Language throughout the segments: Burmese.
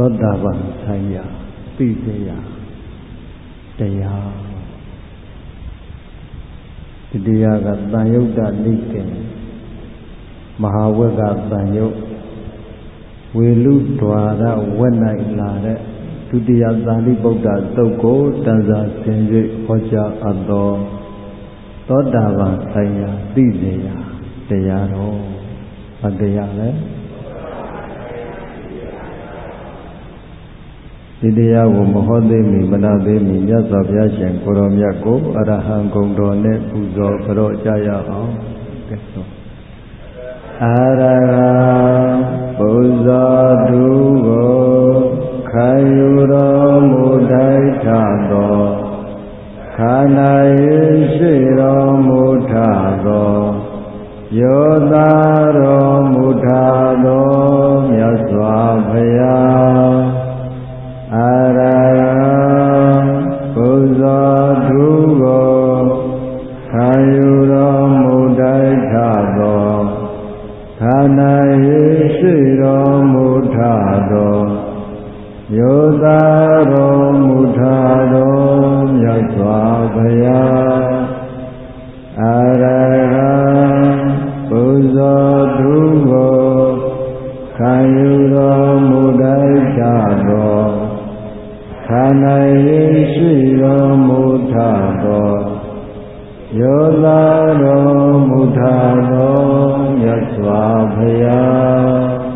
သောတာပန်ဆိုင်ရာသိစေရာတရားဒီတရားကတန်ယုတ်တနိကေမဟာဝက်ကတန်ယုတ်ဝေလူဒွါရဝက်၌လာတဲ့ဒုတိယသာလိဗုဒ္ဓသုတ်ကိုတန်စာဆင်၍ဟောကြားအပ်သောသောတာပန်ဆိုင်ရာသိစေရာတရားတော်ဘာတရားလဲဒီတရားကိုမဟောသေးမီမနာသေးမီမြတ်စွာဘုရားရှင်ကိုရောမြတ်ကိုအရဟံဂုဏ်တော်နဲ့ပူဇော်ကြော့ကြရအောင်ကဲဆိုအရဟံပူဇော်သူကိုခံယူတော်မူထိုက်ထသောခန္ဓာ၏ရှိတော်မူထသောယောသားတော်မူထသောမြတ်စွာဘုရားအရဟံပူဇော်သူကိုခံယူတော်မူထိုက်ထသောခန္ဓာ၏ရှိတော်မူထသောယောသားတော်မူထသောမြတ်စွာဘုရားအရဟံပူဇော်သူကိုခံယူတော်မူထိုက်ထသောခန္ဓာ၏ရှိတော်မူထသောယောသားတော်မူထသောမြတ်စွာဘုရား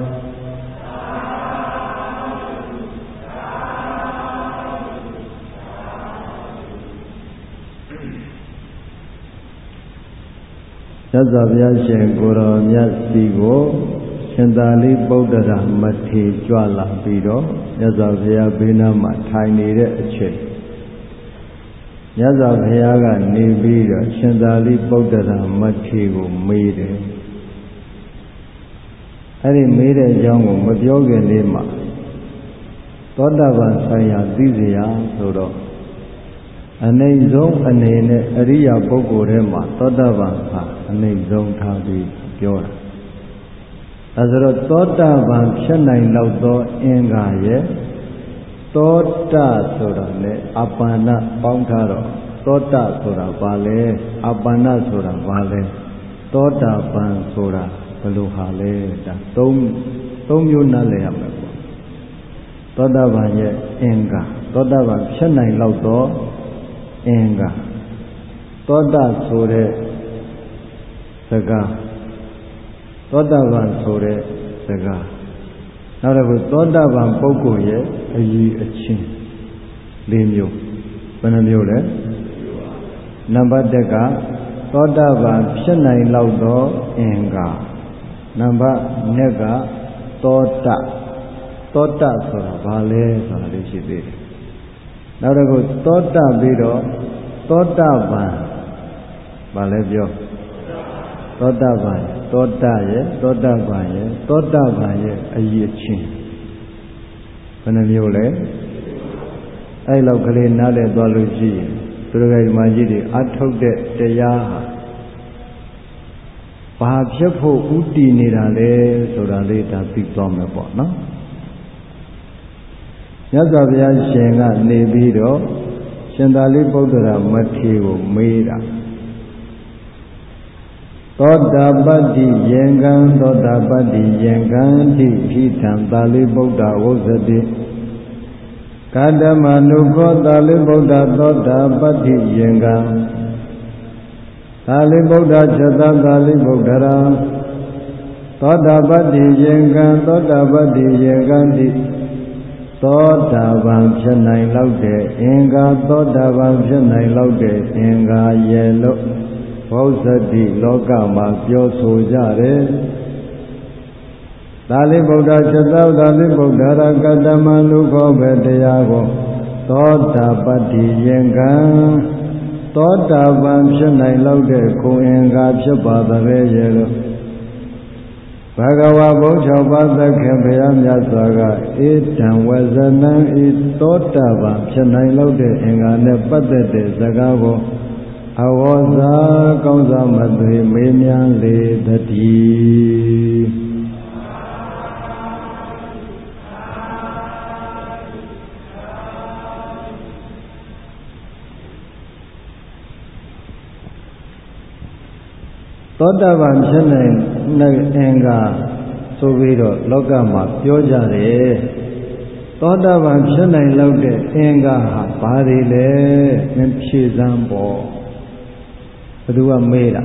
မြတ်စွာဘုရားရှင်ကိုယ်တော်မြတ်စီကိုရှင်သာလိပုတ္တရာမထေရကြွလာပြီးတော့မြတ်စွာဘုရားဘေးနားမှာထိုင်နေတဲ့အချိန်မြတ်စွာဘုရားကနေပြီးတော့ရှင်သာလိပုတ္တရာမထေရကိုမေးတယ်အဲ့ဒီမေးတဲ့အကြောင်းကိုမပြောခင်လေးမှာသောတာပန်ဆိုင်ရာသိစေရာဆိုတော့အနိမ့်ဆုံးအနေနဲ့အရိယာပုဂ္ဂိုလ်ထဲမှာသောတာပန်ဟာအနိမ့်ဆုံးထားပြီးပြောတာအဲဆိုတော့သောတာပန်ဖြစ်နိုင်လောက်သောအင်္ဂါရဲ့သောတာဆိုတာနဲ့အပန္နပေါင်းထားတော့သောတာဆိုတာဘာလဲအပန္နဆိုတာဘာလဲသောတာပန်ဆိုတာဘယ်လိုဟာလဲဒါသုံးမျိုးနားလည်ရမယ်ပေါ့သောတာပန်ရဲ့အင်္ဂါသောတာပန်ဖြစ်နိုင်လောက်သောအင်္ဂါသောတာဆိုတဲ့စကားသောတာပန်ဆိုတဲ့စကားနောက်တစ်ခုသောတာပန်ပုဂ္ဂိုလ်ရဲ့အရည်အချင်း၄မျိုးဘယ်နှမျိုးလဲနံပါတ်1ကသောတာပန်ဖြစ်နိုင်လောက်သောအင်္ဂါနံပါတ်2ကသောတာဆိုတာဘာလဲဆိုတာလေးရှိသေးတယ်နောက်တစ်ခုသောတာပြီးတော့သောတာပန်ဘာလဲပြောသောတာပန်သောတာရဲ့သောတာပန်ရဲ့သောတာပန်ရဲ့အရည်အချင်းဘယ်နှမျိုးလဲအဲ့လောက်ကလေးနားလည်သွားလို့ရှိရင်သူတို့ကဒီမှာကြီးတွေအထုတ်တဲ့တရားဟာဘာဖြစ်ဖို့ဥတည်နေတာလဲဆိုတာလေးဒါသိသွားမယ်ပေါ့နော်မြတ်စွာဘုရားရှင်ကနေပြီးတော့ရှင်သာလိပုတ္တရာမထေရကိုမေးတာသောတာပတ္တိယင်္ဂံသောတာပတ္တိယင်္ဂံတိဖိထံသာလိဗုဒ္ဓဝုဇ္ဇတိကတ္တမနုခောသာလိဗုဒ္ဓသောတာပတ္တိယင်္ဂံသာလိဗုဒ္ဓချက်သာလိဗုဒ္ဓရာသောတာပတ္တိယင်္ဂံသောတာပတ္တိယင်္ဂံတိသောတာပန်ဖြစ်နိုင်လောက်တဲ့အင်္ဂါသောတာပန်ဖြစ်နိုင်လောက်တဲ့အင်္ဂါရဲ့လို့ဘုဇ္ဇတိလောကမှာပြောဆိုကြတယ်သာလိဗုဒ္ဓချက်သောသာလိဗုဒ္ဓရာကတ္တမနုခောပဲတရားကိုသောတာပတ္တိယင်္ဂံသောတာပန်ဖြစ်နိုင်လောက်တဲ့ကိုယ်အင်္ဂါဖြစ်ပါသလဲရဲ့လို့ဘဂဝါဘုရား၆ပါးသခင်ဘုရားမြတ်စွာကဧတံဝဇနံဤသောတာပန်ဖြစ်နိုင်လောက်တဲ့အင်္ဂါနဲ့ပတ်သက်တဲ့စကားကိုအဝေါဇာကောင်းစွာမသွေမေးမြန်းလေတည်းသောတာပန်ဖြစ်တဲ့အင်္ဂါဆိုပြီးတော့လောကမှာပြောကြတယ်သောတာပန်ဖြစ်နိုင်လောက်တဲ့အင်္ဂါဟာဘာတွေလဲမင်းဖြေစမ်းပေါ့ဘယ်သူကမေးတာ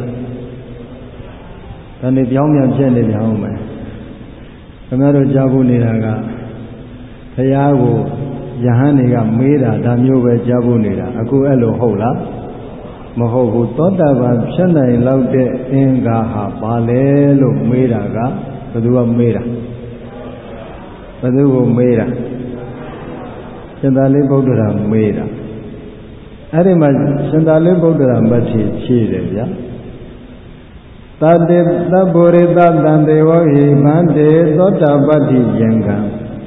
ဒါနဲ့ပြောင်းပြန်ဖြစ်နေပြန်အောင်မယ်ခင်ဗျားတို့ကြားဖို့နေတာကဘုရားကိုယဟန်တွေကမေးတာဒါမျိုးပဲကြားဖို့နေတာအခုအဲ့လိုဟုတ်လားမဟုတ်ဘူးသောတာပန်ဖြစ်နိုင်လောက်တဲ့အင်္ဂါဟာဘာလဲလို့မေးတာကဘယ်သူကမေးတာဘယ်သူကိုမေးတာရှင်သာရိပုတ္တရာမေးတာအဲ့ဒီမှာရှင်သာရိပုတ္တရာမထေရဖြေတယ်ဗျာသတ္တေသဗ္ဗေရိသတံတေဝဟိမန္တေသောတာပတ္တိယံကံ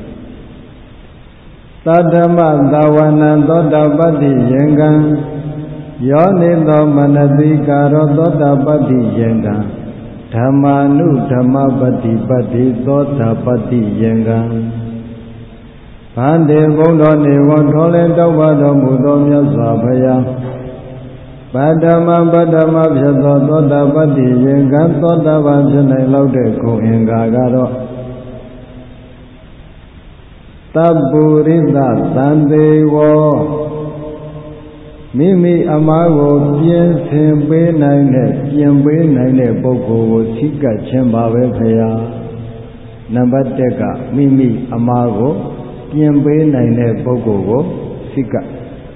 သတ္တမသဝနံသောတာပတ္တိယံကံယောနိသောမနတိကာရောသောတာပတ္တိယံကံဓမ္မာနုဓမ္မပတ္တိပတ္တိသောတာပတ္တိယံကံဗန္တေဘုံတော်နေဝထောလင်းတောက်ပါတော်မူသောမြတ်စွာဘုရားပတ္တမဖြစ်သောသောတာပတ္တိယံကံသောတာပန်ဖြစ်နိုင်လောက်တဲ့ဂုဏ်အင်္ဂါကတော့သဗ္ဗုရိသသံသေဝမိမိအမားကိုပြင်ဆင်ပေးနိုင်တဲ့ပြင်ပေးနိုင်တဲ့ပုဂ္ဂိုလ်ကိုစိကတ်ခြင်းပါပဲခရားနံပါတ်1ကမိမိအမားကိုပြင်ပေးနိုင်တဲ့ပုဂ္ဂိုလ်ကိုစိကတ်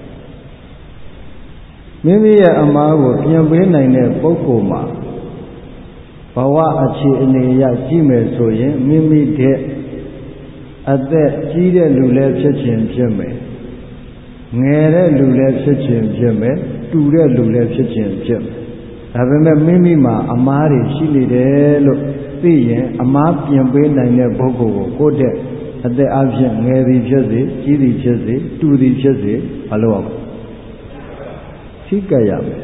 မိမိရဲ့အမားကိုပြင်ပေးနိုင်တဲ့ပုဂ္ဂိုလ်မှာဘဝအခြေအနေအရကြည့်မယ်ဆိုရင်မိမိတဲ့အသက်ကြီးတဲ့လူလည်းဖြစ်ခြင်းဖြစ်မယ်ငယ်တဲ့လူလည်းဖြစ်ခြင်းဖြစ်မယ်တူတဲ့လူလည်းဖြစ်ခြင်းဖြစ်မယ်ဒါပေမဲ့မိမိမှာအမားတွေရှိနေတယ်လို့သိရင်အမားပြင်ပေးနိုင်တဲ့ပုဂ္ဂိုလ်ကိုကိုယ့်တဲ့အသက်အပြင်ငယ်သည်ဖြစ်စေကြီးသည်ဖြစ်စေတူသည်ဖြစ်စေမလုပ်အောင်စိတ်ကရမယ်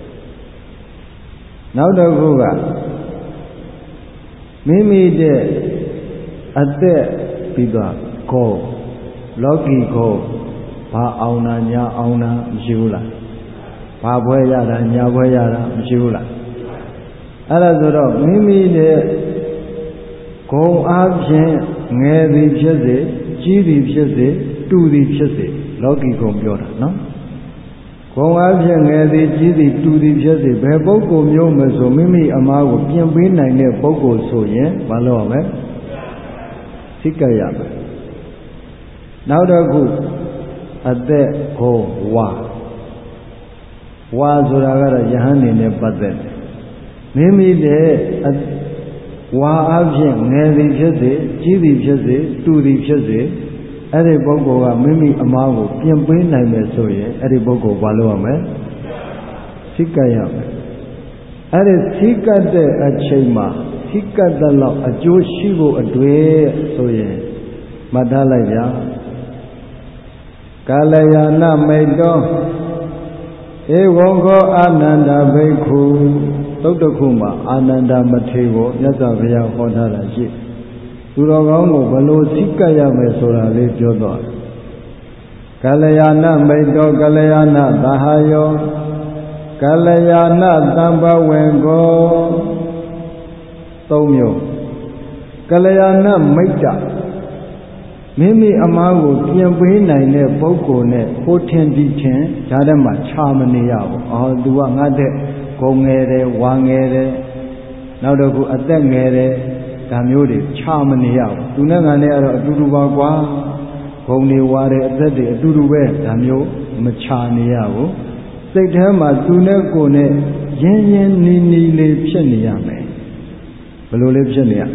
နောက်တစ်ခုကမိမိတဲ့အသက်ပြီးတော့ကိုလောကီကိုဘာအောင်တာညာအောင်တာမရှိဘူးလားဘာဘွဲရတာညာဘွဲရတာမရှိဘူးလားအဲ့ဒါဆိုတော့မိမိရဲ့ဂုဏ်အားဖြင့်ငယ်သည်ဖြစ်စေကြီးသည်ဖြစ်စေတူသည်ဖြစ်စေလောကီဂုဏ်ပြောတာနော်ဂုဏ်အားဖြင့်ငယ်သည်ကြီးသည်တူသည်ဖြစ်စေဘယ်ပုဂ္ဂိုလ်မျိုးမဆိုမိမိအမားကိုပြင်ပေးနိုင်တဲ့ပုဂ္ဂိုလ်ဆိုရင်မလုပ်ရမယ်စိတ်ကရမယ်နောက်တစ်ခုအသက်ကိုဝါဆိုတာကတော့ယဟန်နေနဲ့ပတ်သက်တယ်မိမိတဲ့ဝါအဖြစ်ငယ်သည်ဖြစ်စေကြီးသည်ဖြစ်စေတူသည်ဖြစ်စေအဲ့ဒီပုဂ္ဂိုလ်ကမိမိအမားကိုပြင်ပေးနိုင်မယ်ဆိုရင်အဲ့ဒီပုဂ္ဂိုလ်ဘာလုပ်ရမလဲစိတ်ကရမယ်အဲ့ဒီစိတ်ကတဲ့အချိန်မှာစိတ်ကတဲ့လောက်အကျိုးရှိဖို့အတွေ့ဆိုရင်မှတ်ထားလိုက်ဗျာကာလယာနမိတ်တောဧဝံခောအာနန္ဒဘိက္ခုသုတ်တခုမှာအာနန္ဒမထေရကိုမြတ်စွာဘုရားဟောထားတာရှိသူတော်ကောင်းကိုဘလို့စိတ်ကပ်ရမယ်ဆိုတာလေးပြောတော့ကာလယာနမိတ်တောကာလယာနသဟာယောကာလယာနသံဘဝင်ကိုသုံးမျိုးကာလယာနမိတ်တမိမိအမားကိုပြင်ပေးနိုင်တဲ့ပုဂ္ဂိုလ်နဲ့ဟိုထင်ဒီထင်ဓာတ်ထဲမှာခြာမနေရဘူး။အော် तू ကငါတဲ့ဂုံငယ်တယ်ဝါငယ်တယ်နောက်တော့ခုအသက်ငယ်တယ်ဒါမျိုးတွေခြာမနေရဘူး။ तू နဲ့ငါနဲ့ကတော့အတူတူပါကွာ။ဂုံတွေဝါတယ်အသက်တွေအတူတူပဲဒါမျိုးမခြာနေရဘူး။စိတ်ထဲမှာ तू နဲ့ကိုယ်နဲ့ရင်းရင်းနီးနီးလေးဖြစ်နေရမယ်။ဘယ်လိုလေးဖြစ်နေရ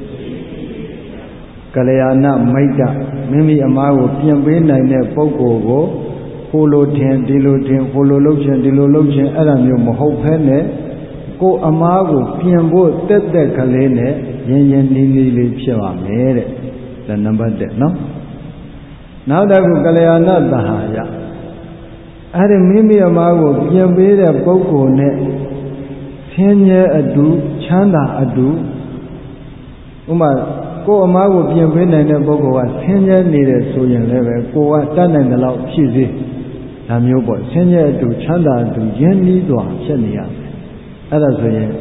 ကလျာဏမိတ်တမိမိအမားကိုပြင်ပေးနိုင်တဲ့ပုဂ္ဂိုလ်ကိုဟိုလိုထင်ဒီလိုထင်ဟိုလိုလုပ်ခြင်းဒီလိုလုပ်ခြင်းအဲ့ဒါမျိုးမဟုတ်ဘဲနဲ့ကိုယ်အမားကိုပြင်ဖို့တက်တက်ကလေးနဲ့ရင်းရင်းနှီးနှီးလေးဖြစ်ပါမယ်တဲ့ဒါနံပါတ်1နော်နောက်တစ်ခုကလျာဏသဟာယအဲ့ဒီမိမိအမားကိုပြင်ပေးတဲ့ပုဂ္ဂိုလ်နဲ့ဆင်းရဲအတူချမ်းသာအတူဥမာကိုယ်အမားကိုပြင်ပေးနိုင်တဲ့ပုဂ္ဂိုလ်ကဆင်းရဲနေတယ်ဆိုရင်လည်းပဲကိုယ်ကတတ်နိုင်တဲ့လောက်ဖြည့်စေဒါမျိုးပေါ့ဆင်းရဲအတူချမ်းသာအတူရင်းနှီးစွာဖြစ်နေရမယ်အဲ့ဒါဆိုရင်ဘ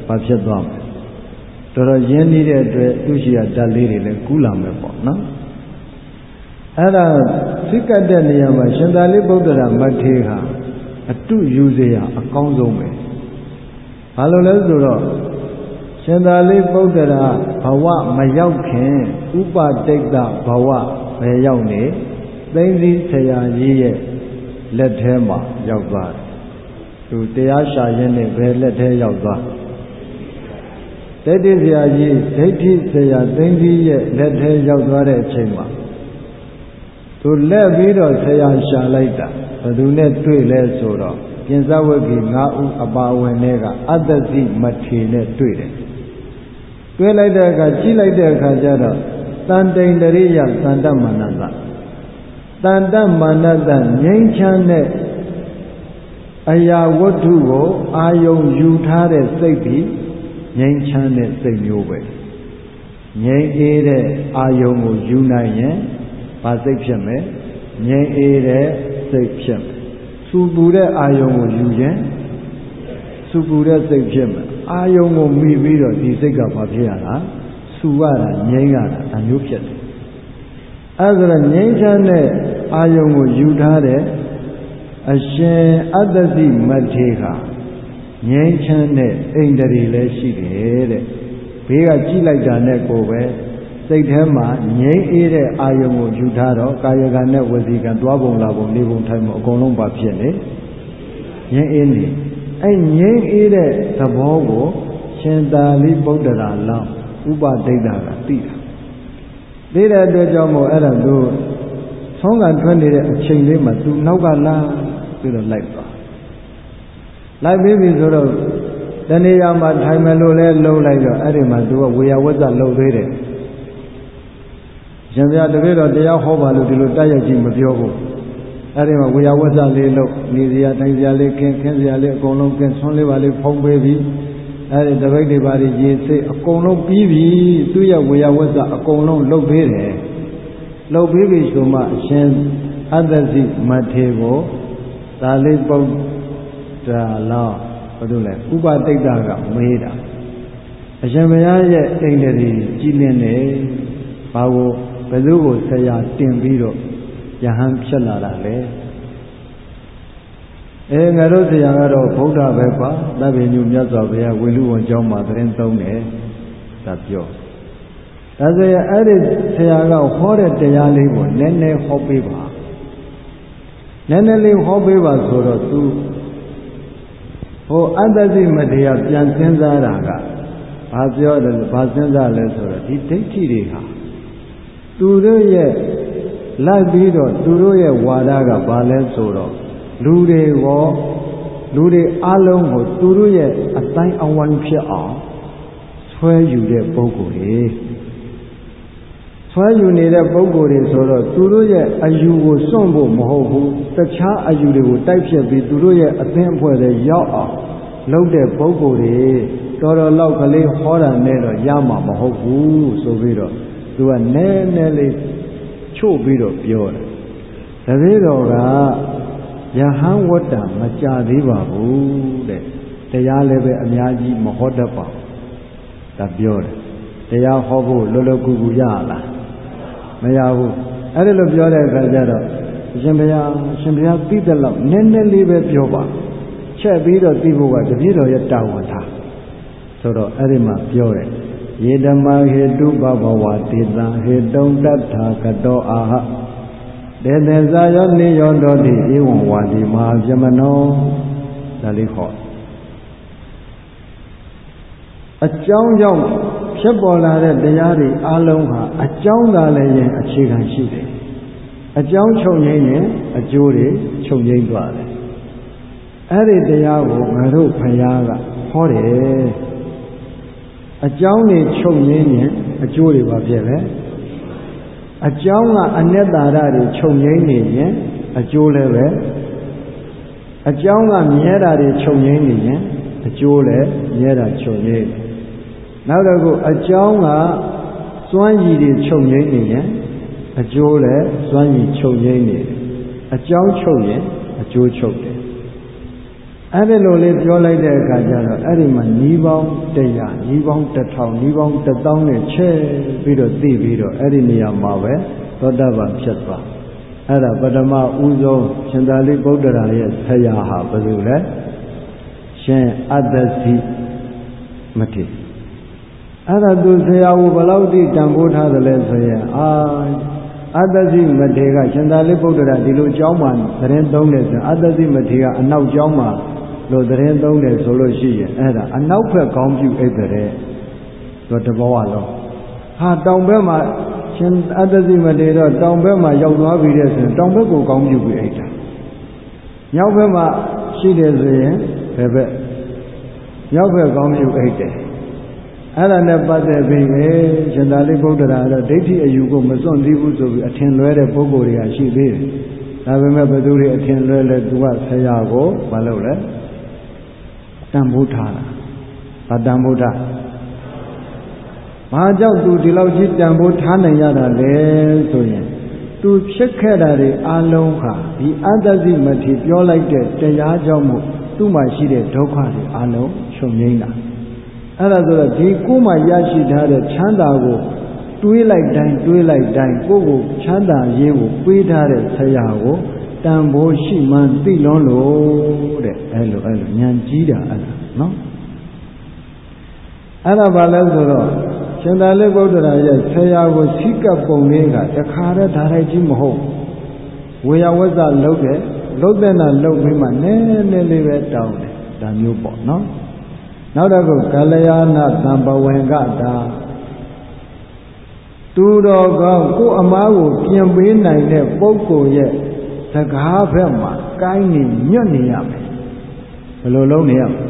ဘာဖြစ်သွားမလဲတော်တော်ရင်းနှီးတဲ့အတွက်သူရှိရဓာတ်လေးတွေလည်းကူးလာမယ်ပေါ့နော်အဲ့ဒါစိတ်ကတ်တဲ့နေရာမှာရှင်သာရိပုတ္တရာမထေရဟာအတုယူเสียအကောင်းဆုံးပဲဘာလို့လဲဆိုတော့ရှင်သာရိပုတ္တရာဘဝမရောက်ခင်ဥပတိတ်တဘဝပဲရောက်နေသိသိဆရာကြီးရဲ့လက်ထဲမှာရောက်သွားတယ်သူတရားရှာရင်းနဲ့ဘယ်လက်ထဲရောက်သွားဒိဋ္ဌိဆရာကြီးဒိဋ္ဌိဆရာသိသိရဲ့လက်ထဲရောက်သွားတဲ့အချိန်မှာသူလက်ပြီးတော့ဆရာရှာလိုက်တာဘယ်သူနဲ့တွေ့လဲဆိုတော့ပြင်စဝဂ္ဂီ9ဦးအပါဝင်တွေကအတ္တသိမထေနဲ့တွေ့တယ်တွေ့လိုက်တဲ့အခါကြည့်လိုက်တဲ့အခါကျတော့တန်တိန်တရိယသန္တမနတတန်တမနတငြိမ်းချမ်းတဲ့အရာဝတ္ထုကိုအာယုံယူထားတဲ့စိတ်ပြီးငြိမ်းချမ်းတဲ့စိတ်မျိုးပဲငြိမ်းအေးတဲ့အာယုံကိုယူနိုင်ရင်ဘာစိတ်ဖြစ်မလဲငြိမ်းအေးတဲ့စိတ်ဖြစ်မယ်စူပူတဲ့အာယုံကိုယူရင်စူပူတဲ့စိတ်ဖြစ်မယ်အာယုံကိုမိပြီးတော့ဒီစိတ်ကဘာဖြစ်ရလားစူရတာငြိမ်းရတာအမျိုးဖြစ်တယ်အဲဒါဆိုငြိမ်းချမ်းတဲ့အာယုံကိုယူထားတဲ့အရှင်အတ္တသိမထေရငြိမ်းချမ်းတဲ့အိန္ဒြေလည်းရှိတယ်တဲ့ဘေးကကြည့်လိုက်တာနဲ့ကိုပဲစိတ်ထဲမှာငြိမ်းအေးတဲ့အာယုံကိုယူထားတော့ကာယကံနဲ့ဝစီကံသွားပုံလာပုံနေပုံထိုင်ပုံအကုန်လုံးပါဖြစ်နေငြိမ်းအေးနေအဲငြိမ်းအေးတဲ့သဘောကိုရှင်သာရိပုတ္တရာလောင်းဥပဒိဋ္ဌာကသိတာသိတဲ့အတွက်ကြောင့်မို့အဲ့ဒါသူဆုံးကထွက်နေတဲ့အချိန်လေးမှာသူနောက်ကလာပြီးတော့လိုက်သွားလိုက်ပြီးပြီဆိုတော့တဏှာမှာထိုင်မယ်လို့လဲလှုပ်လိုက်တော့အဲ့ဒီမှာသူကဝေယဝဇ္ဇလှုပ်သေးတယ်ရှင်ဘုရားတပည့်တော်တရားဟောပါလို့ဒီလိုတိုက်ရိုက်ကြည့်မပြောဘူးအဲ့ဒီမှာဝေယဝဇ္ဇလေးလှုပ်နေစရာထိုင်စရာလေးခင်းစရာလေးအကုန်လုံးခင်းဆွန်းလေးပါလေးဖုံးပေးပြီးအဲ့ဒီတပိတ်တွေပါရေစိတ်အကုန်လုံးပြီးပြီသူ့ရဲ့ဝေယဝဇ္ဇအကုန်လုံးလှုပ်သေးတယ်လှုပ်ပြီးပြီဆိုမှအရှင်အတ္တသိမထေရကိုသာရိပုတ္တရာလောင်းဘာလို့လဲဥပတိတ်တကမေးတာအရှင်ဘုရားရဲ့အိန္ဒြေကြည်လင်းနေဘာကိုဘယ်သူကိုဆရာတင်ပြီးတော့ယဟန်ဖြစ်လာတာလဲငါတို့ဆရာကတော့ဗုဒ္ဓပဲပါသဗ္ဗညုမြတ်စွာဘုရားဝေလူဝန်ကျောင်းမှာသတင်းသုံးတယ်ဒါပြောဒါဆိုရင်အဲ့ဒီဆရာကဟောတဲ့တရားလေးကိုနည်းနည်းဟောပေးပါနည်းနည်းလေးဟောပေးပါဆိုတော့သူဟိုအတ္တသိမထေရပြန်စဉ်းစားတာကဘာပြောတယ်ဘာစဉ်းစားလဲဆိုတော့ဒီဒိဋ္ဌိတွေဟာသူတို့ရဲ့လိုက်ပြီးတော့သူတို့ရဲ့ဝါဒကဘာလဲဆိုတော့လူတွေအလုံးကိုသူတို့ရဲ့အတိုင်းအဝိုင်းဖြစ်အောင်ဆွဲယူတဲ့ပုဂ္ဂိုလ်တွေဆွဲယူနေတဲ့ပုဂ္ဂိုလ်တွေဆိုတော့သူတို့ရဲ့အယူကိုစွန့်ဖို့မဟုတ်ဘူးတခြားအယူတွေကိုတိုက်ဖြတ်ပြီးသူတို့ရဲ့အသင်းအဖွဲ့တွေရောက်အောင်လုပ်တဲ့ပုဂ္ဂိုလ်တွေတော်တော်လောက်ကလေးဟောတာနဲ့တော့ရမှာမဟုတ်ဘူးဆိုပြီးတော့သူကနည်းနည်းလေးချို့ပြီးတော့ပြောတယ်တပည့်တော်ကယဟန်ဝတ္တမကြသေးပါဘူးတဲ့တရားလည်းပဲအများကြီးမဟောတတ်ပါဘူးဒါပြောတယ်တရားဟောဖို့လွယ်လွယ်ကူကူရလားမရဘူးအဲ့ဒါလိုပြောတဲ့အခါကျတော့ရှင်ဘုရားသိတဲ့လောက်နည်းနည်းလေးပဲပြောပါချက်ပြီးတော့သိဖို့ကတပည့်တော်ရဲ့တာဝန်ထားဆိုတော့အဲ့ဒီမှာပြောတယ်ယေဓမ္မဟေတုဘဘဝတေတံဟေတုံတတ္ထာကတောအာဟတေတေဇာယောနိယောတောတိဧဝံဝါဒီမဟာပြမနောဒါလေးဟောအကြောင်းကြောင့်ဖြစ်ပေါ်လာတဲ့တရားတွေအလုံးဟာအကြောင်းသာလည်းရင်အခြေခံရှိတယ်အကြောင်းချုပ်ငြိမ်းရင်အကျိုးတွေချုပ်ငြိမ်းသွားတယ်အဲ့ဒီတရားကိုငါတို့ဘုရားကဟောတယ်အကြောင်းတွေချုပ်ငြိမ်းရင်အကျိုးတွေပါဖြစ်တယ်အကြောင်းကအနတ္တရတွေချုပ်ငြိမ်းနေရင်အကျိုးလည်းပဲအကြောင်းကမြဲတာတွေချုပ်ငြိမ်းနေရင်အကျိုးလည်းမြဲတာချုပ်ငြိမ်းနောက်တစ်ခုအကြောင်းကစွမ်းရည်တွေချုပ်ငြိမ်းနေရင်အကျိုးလည်းစွမ်းရည်ချုပ်ငြိမ်းနေတယ်အကြောင်းချုပ်ရင်အကျိုးချုပ်တယ်အဲ့ဒီလိုလေးပြောလိုက်တဲ့အခါကျတော့အဲ့ဒီမှာညီပေါင်း100ညီပေါင်း1000ညီပေါင်း1000နဲ့ချဲပြီးတော့သိပြီးတော့အဲ့ဒီနေရာမှာပဲသောတာပန်ဖြစ်သွားအဲ့ဒါပထမဦးဆုံးရှင်သာရိပုတ္တရာရဲ့ဆရာဟာဘယ်လိုလဲရှင်အတ္တစီမထေရအဲ့ဒါသူဆရာကိုဘယ်လောက်ထိတန်ဖိုးထားသလဲဆိုရင်အတ္တစီမထေရကရှင်သာရိပုတ္တရာဒီလိုအကြောင်းမှသတင်းသုံးတယ်ဆိုအတ္တစီမထေရကအနောက်ကျောင်းမှာလို့သတင်းသုံးတယ်ဆိုလို့ရှိရင်အဲ့ဒါအနောက်ဘက်ကောင်းပြုအိတ်တဲ့ဆိုတဘောလုံးဟာတောင်ဘက်မှာရှင်အတ္တစီမထေရတော့တောင်ဘက်မှာရောက်သွားပြီတဲ့ဆိုရင်တောင်ဘက်ကိုကောင်းပြုပြီးအိတ်တာမြောက်ဘက်မှာရှိတယ်ဆိုရင်ဘယ်ဘက်မြောက်ဘက်ကောင်းပြုအိတ်တယ်အဲ့ဒါနဲ့ပတ်သက်ပြီးရှင်သာရိပုတ္တရာတော့ဒိဋ္ဌိအယူကိုမစွန့်သေးဘူးဆိုပြီးအထင်လွဲတဲ့ပုဂ္ဂိုလ်တွေကရှိသေးတယ်ဒါပေမဲ့ဘယ်သူတွေအထင်လွဲလဲသူကဆရာကိုမလုပ်လဲတန်ဖိုးထားတာဗတန်ဖိုးထားဘာကြောင့်သူဒီလောက်ကြီးတန်ဖိုးထားနိုင်ရတာလဲဆိုရင်သူဖြစ်ခဲ့တာတွေအလုံးဟာဒီအတ္တစီမထေရပြောလိုက်တဲ့တရားကြောင့်မို့သူ့မှာရှိတဲ့ဒုက္ခတွေအလုံးချုပ်ငြိမ်းတာအဲ့ဒါဆိုတော့ဒီကိုယ်မှရရှိထားတဲ့ချမ်းသာကိုတွေးလိုက်တိုင်းကိုယ့်ကိုချမ်းသာရေးကိုပေးထားတဲ့ဆရာကိုတန်ဖိုးရှိမှန်းသိလွန်းလို့တဲ့အဲ့လိုဉာဏ်ကြီးတာအဲ့ဒါနော်အဲ့ဒါဘာလဲဆိုတော့ရှင်သာရိပုတ္တရာရဲ့ဆရာကိုစိကပ်ပုံလေးကတခါတည်းဓာတ်ရိုက်ကြီးမဟုတ်ဝေယဝဇ္ဇလုပ်တဲ့လုပ်တဲ့နာလုပ်ပြီးမှနည်းနည်းလေးပဲတောင်းတယ်ဒါမျိုးပေါ့နော်နောက်တစ်ခုကလျာဏသံပဝင်ကတာသူတော်ကောင်းကိုအမားကိုပြင်ပေးနိုင်တဲ့ပုဂ္ဂိုလ်ရဲ့စကားဘက်မှာကိုင်းနေညွတ်နေရမယ်ဘယ်လိုလုပ်နေရမလဲ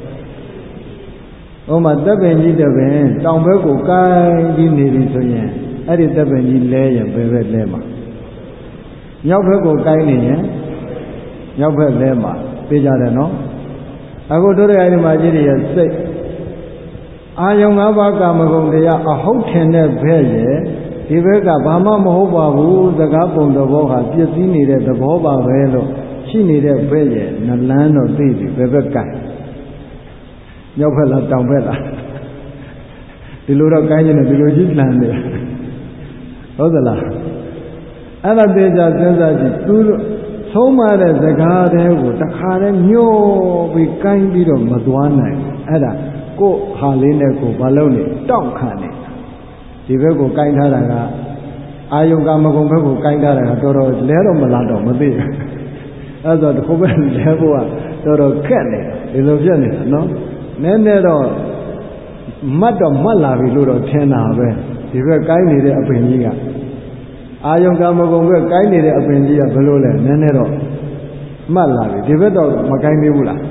ဟိုမှာတပ်ပင်ကြီးတပင်တောင်ဘက်ကိုကိုင်းပြီးနေပြီဆိုရင်အဲ့ဒီတပ်ပင်ကြီးလဲရင်ဘယ်ဘက်လဲမှာမြောက်ဘက်ကိုကိုင်းနေရင်မြောက်ဘက်လဲမှာသိကြတယ်နော်အခုတို့ရဲ့ဒီမှာကြီးတွေရဲ့စိတ်အာယုံ၅ပါးကာမဂုဏ်တရားအဟုတ်ထင်တဲ့ဘက်ရဲ့ဒီဘက်ကဘာမှမဟုတ်ပါဘူးစကားပုံသဘောဟာပြည့်စည်နေတဲ့သဘောပါပဲလို့ရှိနေတဲ့ဘက်ရဲ့နလန်းတော့သိပြီဘယ်ဘက်ကဲမြောက်ဘက်လားတောင်ဘက်လားဒီလိုတော့ကိုင်းနေတယ်ဒီလိုကြီးလှမ်းနေဟုတ်သလားအဲ့ဒါတေချာစဉ်းစားကြည့်သူဆုံးမတဲ့စကားတွေကိုတခါတည်းညှို့ပြီးကိုင်းပြီးတော့မသွားနိုင်အဲ့ဒါကိုယ်ဟာလေးနဲ့ကိုယ်ဘာလုပ်နေတောင့်ခံနေဒီဘက်ကိုကိုင်းထားတာကအာယုကမဂုံဘက်ကိုကိုင်းထားတာကတော်တော်လဲတော့မလားတော့မသိဘူးအဲ့ဒါတော့ဟိုဘက်လဲဖို့ကတော်တော်ခက်နေဒီလိုပြက်နေတာနော်နည်းနည်းတော့မတ်တော့မတ်လာပြီလို့တော့ထင်တာပဲဒီဘက်ကိုင်းနေတဲ့အပင်ကြီးကအာယုကမဂုံဘက်ကိုင်းနေတဲ့အပင်ကြီးကဘယ်လိုလဲနည်းနည်းတော့မှတ်လာပြီဒီဘက်တော့မကိုင်းသေးဘူးလား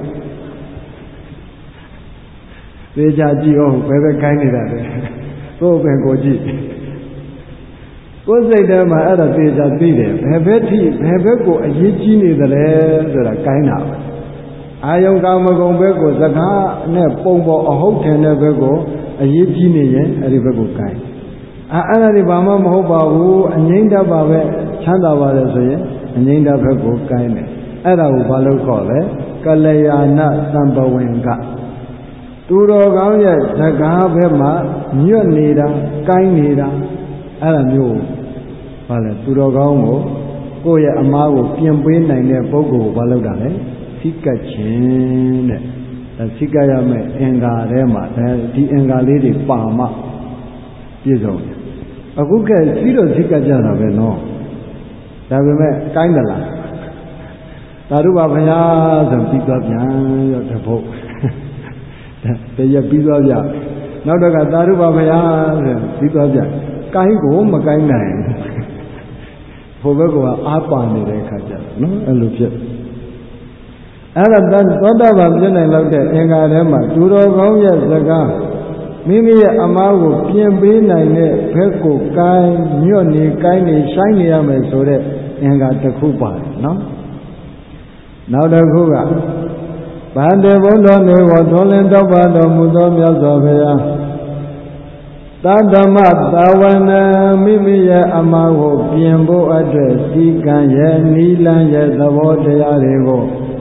သေချာကြည့်အောင်ဘယ်ဘက်ကိုင်းနေတာလဲကိုယ်ပင်ကိုကြည့်ကိုယ်စိတ်ထဲမှာအဲ့ဒါသေချာသိတယ်ဘယ်ဘက်ထိဘယ်ဘက်ကိုအရေးကြီးနေသလဲဆိုတာကိုင်းတာပဲအာယုကာမဂုံဘက်ကိုစကားနဲ့ပုံပေါ်အဟုတ်ထင်တဲ့ဘက်ကိုအရေးကြီးနေရင်အဲ့ဒီဘက်ကိုကိုင်းအဲ့ဒါတွေဘာမှမဟုတ်ပါဘူးအငြိမ့်တတ်ပါပဲချမ်းသာပါလေဆိုရင်အငြိမ့်တတ်ဘက်ကိုကိုင်းတယ်အဲ့ဒါကိုဘာလို့ခေါ်လဲကလျာဏသံပဝင်ကသူတော်ကောင်းရဲ့စကားဘက်မှာညွတ်နေတာကိုင်းနေတာအဲ့ဒါမျိုးဘာလဲသူတော်ကောင်းကိုကိုယ့်ရဲ့အမားကိုပြင်ပေးနိုင်တဲ့ပုဂ္ဂိုလ်ကိုဘာလုပ်တာလဲစိကတ်ခြင်းတဲ့ဒါစိကတ်ရမယ်အင်္ဂါထဲမှာဒီအင်္ဂါလေးတွေပါမှပြည့်စုံတယ်အခုကပြီးတော့စိကတ်ကြတာပဲနော်ဒါပေမဲ့ကိုင်းတယ်လားသာဓုပါဘုရားဆိုပြီးသွားပြန်ရောတပုတ်တရက်ပြီးသွားပြနောက်တော့ကသာဓုပါဘုရားဆိုပြီးသွားပြကိုင်းကိုမကိုင်းနိုင်ဘုဘကအားပါနေတဲ့အခါကျတော့နော်အဲ့လိုဖြစ်အဲ့ဒါသောတာပန်ပြည့်နိုင်လောက်တဲ့အင်္ဂါထဲမှာသူတော်ကောင်းရဲ့စကားမိမိရဲ့အမားကိုပြင်ပေးနိုင်တဲ့ဘက်ကိုကိုင်းညွတ်နေကိုင်းနေရှိုင်းနေရမယ်ဆိုတဲ့အင်္ဂါတစ်ခုပါတယ်နော်နောက်တစ်ခုကဗန္တေဘုဒ္ဓနေဝသွန်လင်းတောက်ပါတော်မူသောမြတ်စွာဘုရားသတ္တမသာဝနံမိမိရဲ့အမားကိုပြင်ဖို့အတွက်စီကံရဲ့နီလန်းရဲ့သဘောတရားတွေကို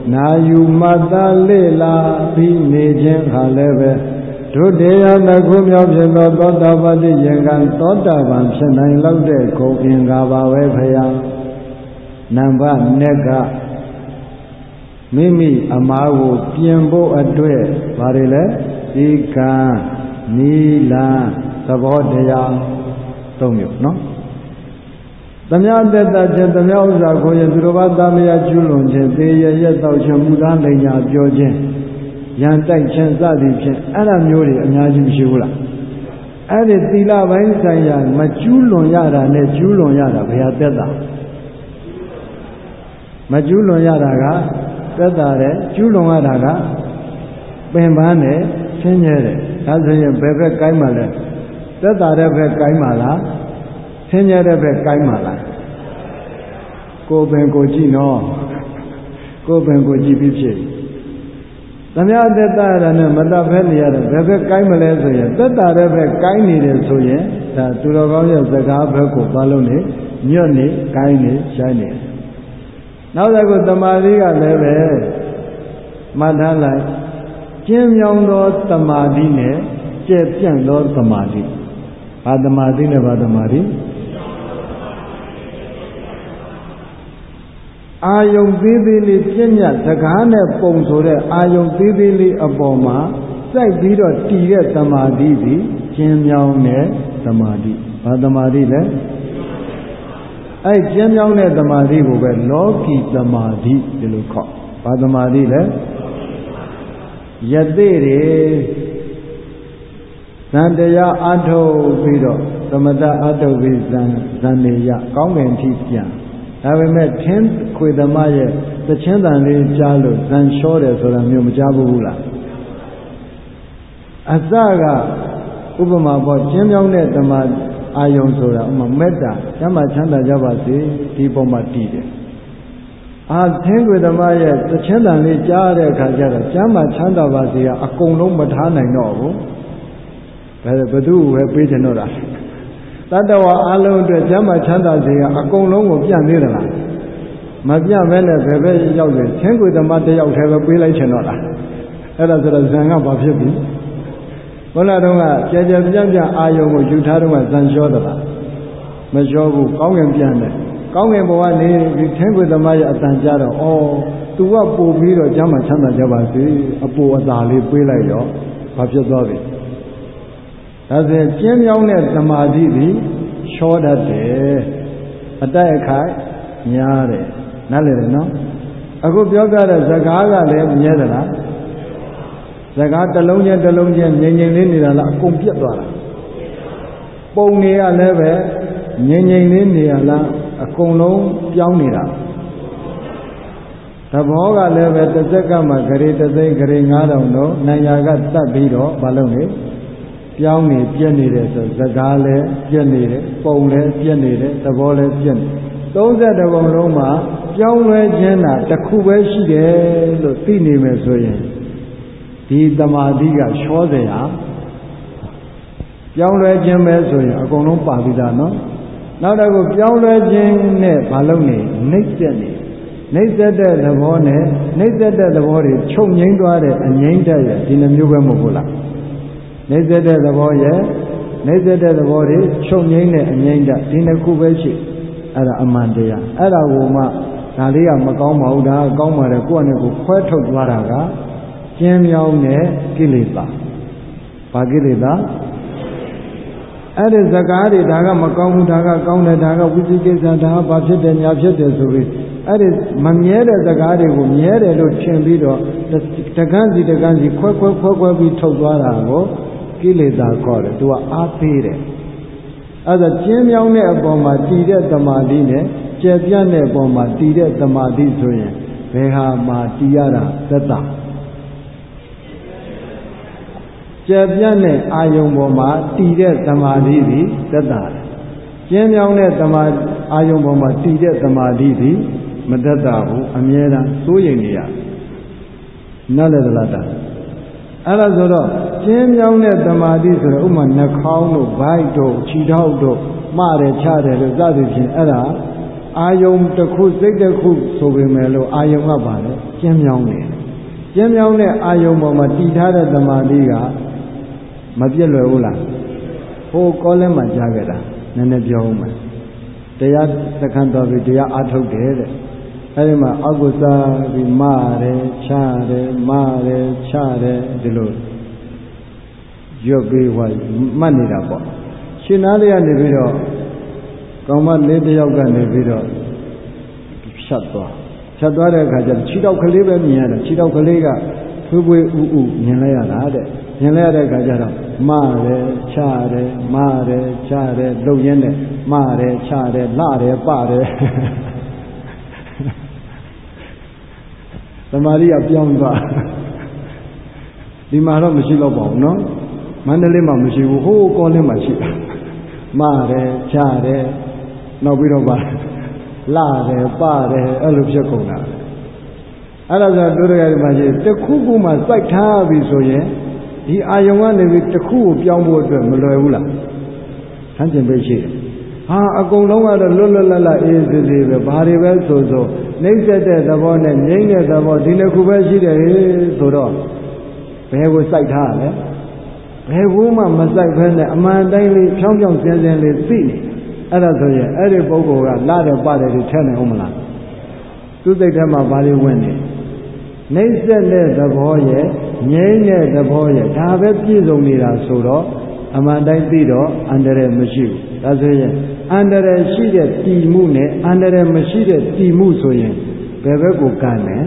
နာယူမတ္တလေလာပြီးနေခြင်းဟာလည်းပဲဒုတိယနှစ်ခုမြောက်ဖြစ်သောသောတာပတိယံကံသောတာပန်ဖြစ်နိုင်လောက်တဲ့ဂုဏ်အင်္ဂါပါပဲဖရာနံပါတ်နဲ့ကမိမိအမှားကိုပြင်ဖို့အတွက်ဘာတွေလဲဒီကံနီလာသဘောတရားသုံးမျိုးနော်သမယတတခြင်းသမယဥစ္စာကိုရသူတော်ဘာသမယကျူးလွန်ခြင်းသေရရက်တောက်ခြင်းမူသားလိညာပြောခြင်းရန်တိုက်ခြင်းစသည်ဖြင့်အဲ့ဒါမျိုးတွေအများကြီးမရှိဘူးလားအဲ့ဒီသီလပိုင်းဆိုင်ရာမကျူးလွန်ရတာနဲ့ကျူးလွန်ရတာဘယ်ဟာသက်တာမကျူးလွန်ရတာကသက်တာတဲ့ကျူးလွန်ရတာကပင်ပန်းနဲ့ဆင်းရဲတယ်ဒါဆိုရင်ဘယ်ဘက်ကိုင်းမှလဲသက်တာတဲ့ဘက်ကိုင်းမှလားဆင်းရဲတဲ့ဘက်ကိုင်းမှလားကိုယ်ပင်ကိုကြည့်နော်ကိုယ်ပင်ကိုကြည့်ပြီးဖြစ်သမယသက်တာရနဲ့မတတ်ဖဲနေရတယ်ဘယ်ဘက်ကိုင်းမလဲဆိုရင်သက်တာတဲ့ဘက်ကိုင်းနေတယ်ဆိုရင်ဒါသူတော်ကောင်းရဲ့စကားဘက်ကိုပါလို့နေညွတ်နေကိုင်းနေရှိုင်းနေနောက်တစ်ခုတမာတိကလည်းပဲမှတ်ထားလိုက်ကျင်းမြောင်းသောတမာတိနဲ့ကျက်ပြန့်သောတမာတိဘာတမာတိနဲ့ဘာတမာတိအာယုံသေးသေးလေးပြည့်ညတ်စကားနဲ့ပုံဆိုတဲ့အာယုံသေးသေးလေးအပေါ်မှာစိုက်ပြီးတော့တည်တဲ့တမာတိသည်ကျင်းမြောင်းတဲ့တမာတိဘာတမာတိလဲအဲ့ကျင်းမြောင်းတဲ့တမာတိကိုပဲလောကီတမာတိဒီလိုခေါ်ဘာတမာတိလဲယသိတွေဇန်တရားအထုတ်ပြီးတော့သမထအထုတ်ပြီးဇန်နေရကောင်းကင်ထိပြန်ဒါပေမဲ့ထင်းခွေသမားရဲ့သချင်းတန်လေးကြားလို့ဇန်လျှောတယ်ဆိုတာမျိုးမကြားဘူးလားအစကဥပမာပေါ့ကျင်းမြောင်းတဲ့တမာအာယုံဆိုတာဥမာမေတ္တာကျမ်းမာချမ်းသာကြပါစေဒီပုံမှာတည်တယ်အာသင်းခွေသမားရဲ့သချင်းတန်လေးကြားတဲ့အခါကျတော့ကျမ်းမာချမ်းသာပါစေကအကုန်လုံးမထားနိုင်တော့ဘူးဘယ်သူ့ပဲပေးတယ်တော့လားတတ္တဝါအလုံးအတွက်ကျမ်းမာချမ်းသာစေကအကုန်လုံးကိုပြန့်သေးတယ်လားမပြန့်ပဲနဲ့ဘယ်ပဲရောက်တယ်သင်းခွေသမားတယောက်တည်းပဲပေးလိုက်ချင်တော့လားအဲ့ဒါဆိုတော့ဇံကဘာဖြစ်ပြီဘုရားတော်ကကြကြပြန့်ပြန့်အာယုံကိုယူထားတော့ဇံလျှောသလားမလျှောဘူးကောင်းကင်ပြန့်တယ်ကောင်းကင်ဘဝနေဒီသင်းခွေသမားရဲ့အတန်ကြတော့ဩသူကပို့ပြီးတော့ကျမ်းမာချမ်းသာကြပါစေအပိုအသာလေးပေးလိုက်ရောဘာဖြစ်သွားပြီဒါဆိုရင်ကျင်းမြောင်းတဲ့သမာဓိသည်လျှောတတ်တယ်အတိုက်အခိုက်များတယ်နားလည်တယ်နော်အခုပြောပြတဲ့စကားကလည်းမြဲသလားစကားတစ်လုံးချင်းတစ်လုံးချင်းငြိမ်ငြိမ်လေးနေတာလားအကုန်ပြတ်သွားတာပုံနေရလည်းပဲငြိမ်ငြိမ်လေးနေရလားအကုန်လုံးပြောင်းနေတာသဘောကလည်းပဲတစ်စက္ကန့်မှာဂရေတစ်သိန်းဂရေ9000တော့နိုင်ရာကတတ်ပြီးတော့မလုပ်နေပြောင်းနေပြက်နေတယ်ဆိုစကားလည်းပြက်နေတယ်ပုံလည်းပြက်နေတယ်သဘောလည်းပြက်နေ32ပုံလုံးမှာပြောင်းလဲခြင်းတာတစ်ခုပဲရှိတယ်လို့သိနေမယ်ဆိုရင်ဒီတမာတိကချောစရာပြောင်းလဲခြင်းပဲဆိုရင်အကုန်လုံးပါပြီးသားနော်နောက်တစ်ခုပြောင်းလဲခြင်းနဲ့မလုပ်နေနှိမ့်ဆက်နေနှိမ့်ဆက်တဲ့သဘောနဲ့နှိမ့်ဆက်တဲ့သဘောတွေချုပ်ငိမ့်သွားတဲ့အငိမ့်တဲ့ရဲ့ဒီနှမျိုးပဲမဟုတ်ဘူးလားနှိမ့်ဆက်တဲ့သဘောရဲ့နှိမ့်ဆက်တဲ့သဘောတွေချုပ်ငိမ့်တဲ့အငိမ့်တဲ့ဒီနှစ်ခုပဲရှိအဲ့ဒါအမှန်တရားအဲ့ဒါကိုမှဒါလေးကမကောင်းပါဘူးဒါကကောင်းပါတယ်ကိုယ့်အနေကိုခွဲထုတ်သွားတာကကျင်းမြောင်းတဲ့ကိလေသာဘာကိလေသာအဲ့ဒီစကားတွေဒါကမကောင်းဘူးဒါကကောင်းတယ်ဒါကဝိသိကိစ္စဒါကဘာဖြစ်တယ်ညာဖြစ်တယ်ဆိုပြီးအဲ့ဒီမမြဲတဲ့စကားတွေကိုမြဲတယ်လို့ထင်ပြီးတော့တကန်းစီခွဲပြီးထုတ်သွားတာကိုကိလေသာခေါ်တယ်သူကအားပေးတယ်အဲ့ဒါကျင်းမြောင်းတဲ့အပေါ်မှာတည်တဲ့သမာဓိနဲ့ကျယ်ပြန့်တဲ့အပေါ်မှာတည်တဲ့သမာဓိဆိုရင်ဘယ်ဟာမှာတည်ရတာသက်သာကျယ်ပြန့်တဲ့အာယုံပေါ်မှာတည်တဲ့သမာဓိသည်သက်သာတယ်ကျင်းမြောင်းတဲ့အာယုံပေါ်မှာတည်တဲ့သမာဓိသည်မသက်သာဘူးအမြဲတမ်းစိုးရိမ်နေရနားလည်သလားတာအဲ့ဒါဆိုတော့ကျင်းမြောင်းတဲ့သမာဓိဆိုတော့ဥမာနှာခေါင်းတို့ဗိုက်တို့ခြေထောက်တို့မှားတယ်ချတယ်လို့စသည်ဖြင့်အဲ့ဒါအာယုံတစ်ခုစိတ်တစ်ခုဆိုပေမဲ့လို့အာယုံကပါလေကျဉ်းမြောင်းနေကျဉ်းမြောင်းတဲ့အာယုံပေါ်မှာတည်ထားတဲ့သမာဓိကမပြည့်လွယ်ဘူးလားဟိုကောလင်းမှာကြားခဲ့တာနည်းနည်းပြောဦးမယ်တရားသခန်းတော်ပြီးတရားအားထုတ်တယ်တဲ့အဲဒီမှာအောက်ကိုစားပြီးမတယ်ချတယ်မတယ်ချတယ်ဒီလိုရွတ်ပြီးဟောမှတ်နေတာပေါ့ရှင်သားလေးကနေပြီးတော့ကောင်မလေးတစ်ယောက်ကနေပြီးတော့ဖြတ်သွားတဲ့အခါကျခြေထောက်ကလေးပဲမြင်ရတာခြေထောက်ကလေးကဖွေးဖွေးဥဥမြင်လိုက်ရတာတဲ့မြင်လိုက်ရတဲ့အခါကျတော့မတယ်ချတယ်မတယ်ချတယ်လှုပ်ရင်းနဲ့မတယ်ချတယ်လှတယ်ပတယ်သမာဓိကပြောင်းသွားဒီမှာတော့မရှိတော့ပါဘူးနော်မန္တလေးမှာမရှိဘူးဟိုးကောလင်းမှာရှိတာမတယ်ချတယ်နောက်ပြီးတော့ပါလှတယ်ပတယ်အဲ့လိုဖြစ်ကုန်တာအဲ့ဒါဆိုတို့တွေကဒီမှာရှိတစ်ခုခုမှစိုက်ထားပြီဆိုရင်ဒီအာယုံကနေပြီးတစ်ခုကိုပြောင်းဖို့အတွက်မလွယ်ဘူးလားဆန်းကျင်ပဲရှိတယ်ဟာအကုန်လုံးကတော့လွတ်လွတ်လပ်လပ်အေးစေစေပဲဘာတွေပဲဆိုနှိမ့်ဆက်တဲ့သဘောနဲ့ငြိမ့်တဲ့သဘောဒီနှစ်ခုပဲရှိတယ်ဆိုတော့ဘယ်ကိုစိုက်ထားရလဲဘယ်ကိုမှမစိုက်ဘဲနဲ့အမှန်တိုင်းလေးဖြောင်းဖြောင်းစင်းစင်းလေးသိနေအဲ့ဒါဆိုရင်အဲ့ဒီပုဂ္ဂိုလ်ကလာတယ်ပါတယ်တွေထည့်နိုင်အောင်မလားသူစိတ်ထဲမှာဘာတွေဝင်နေနှိမ့်ဆက်တဲ့သဘောရဲ့ငြိမ့်တဲ့သဘောရဲ့ဒါပဲပြည့်စုံနေတာဆိုတော့အမှန်တိုင်းသိတော့အန္တရာယ်မရှိဘူးဒါဆိုရင်အန္တရာယ်ရှိတဲ့တည်မှုနဲ့အန္တရာယ်မရှိတဲ့တည်မှုဆိုရင်ဘယ်ဘက်ကိုကမ်းတယ်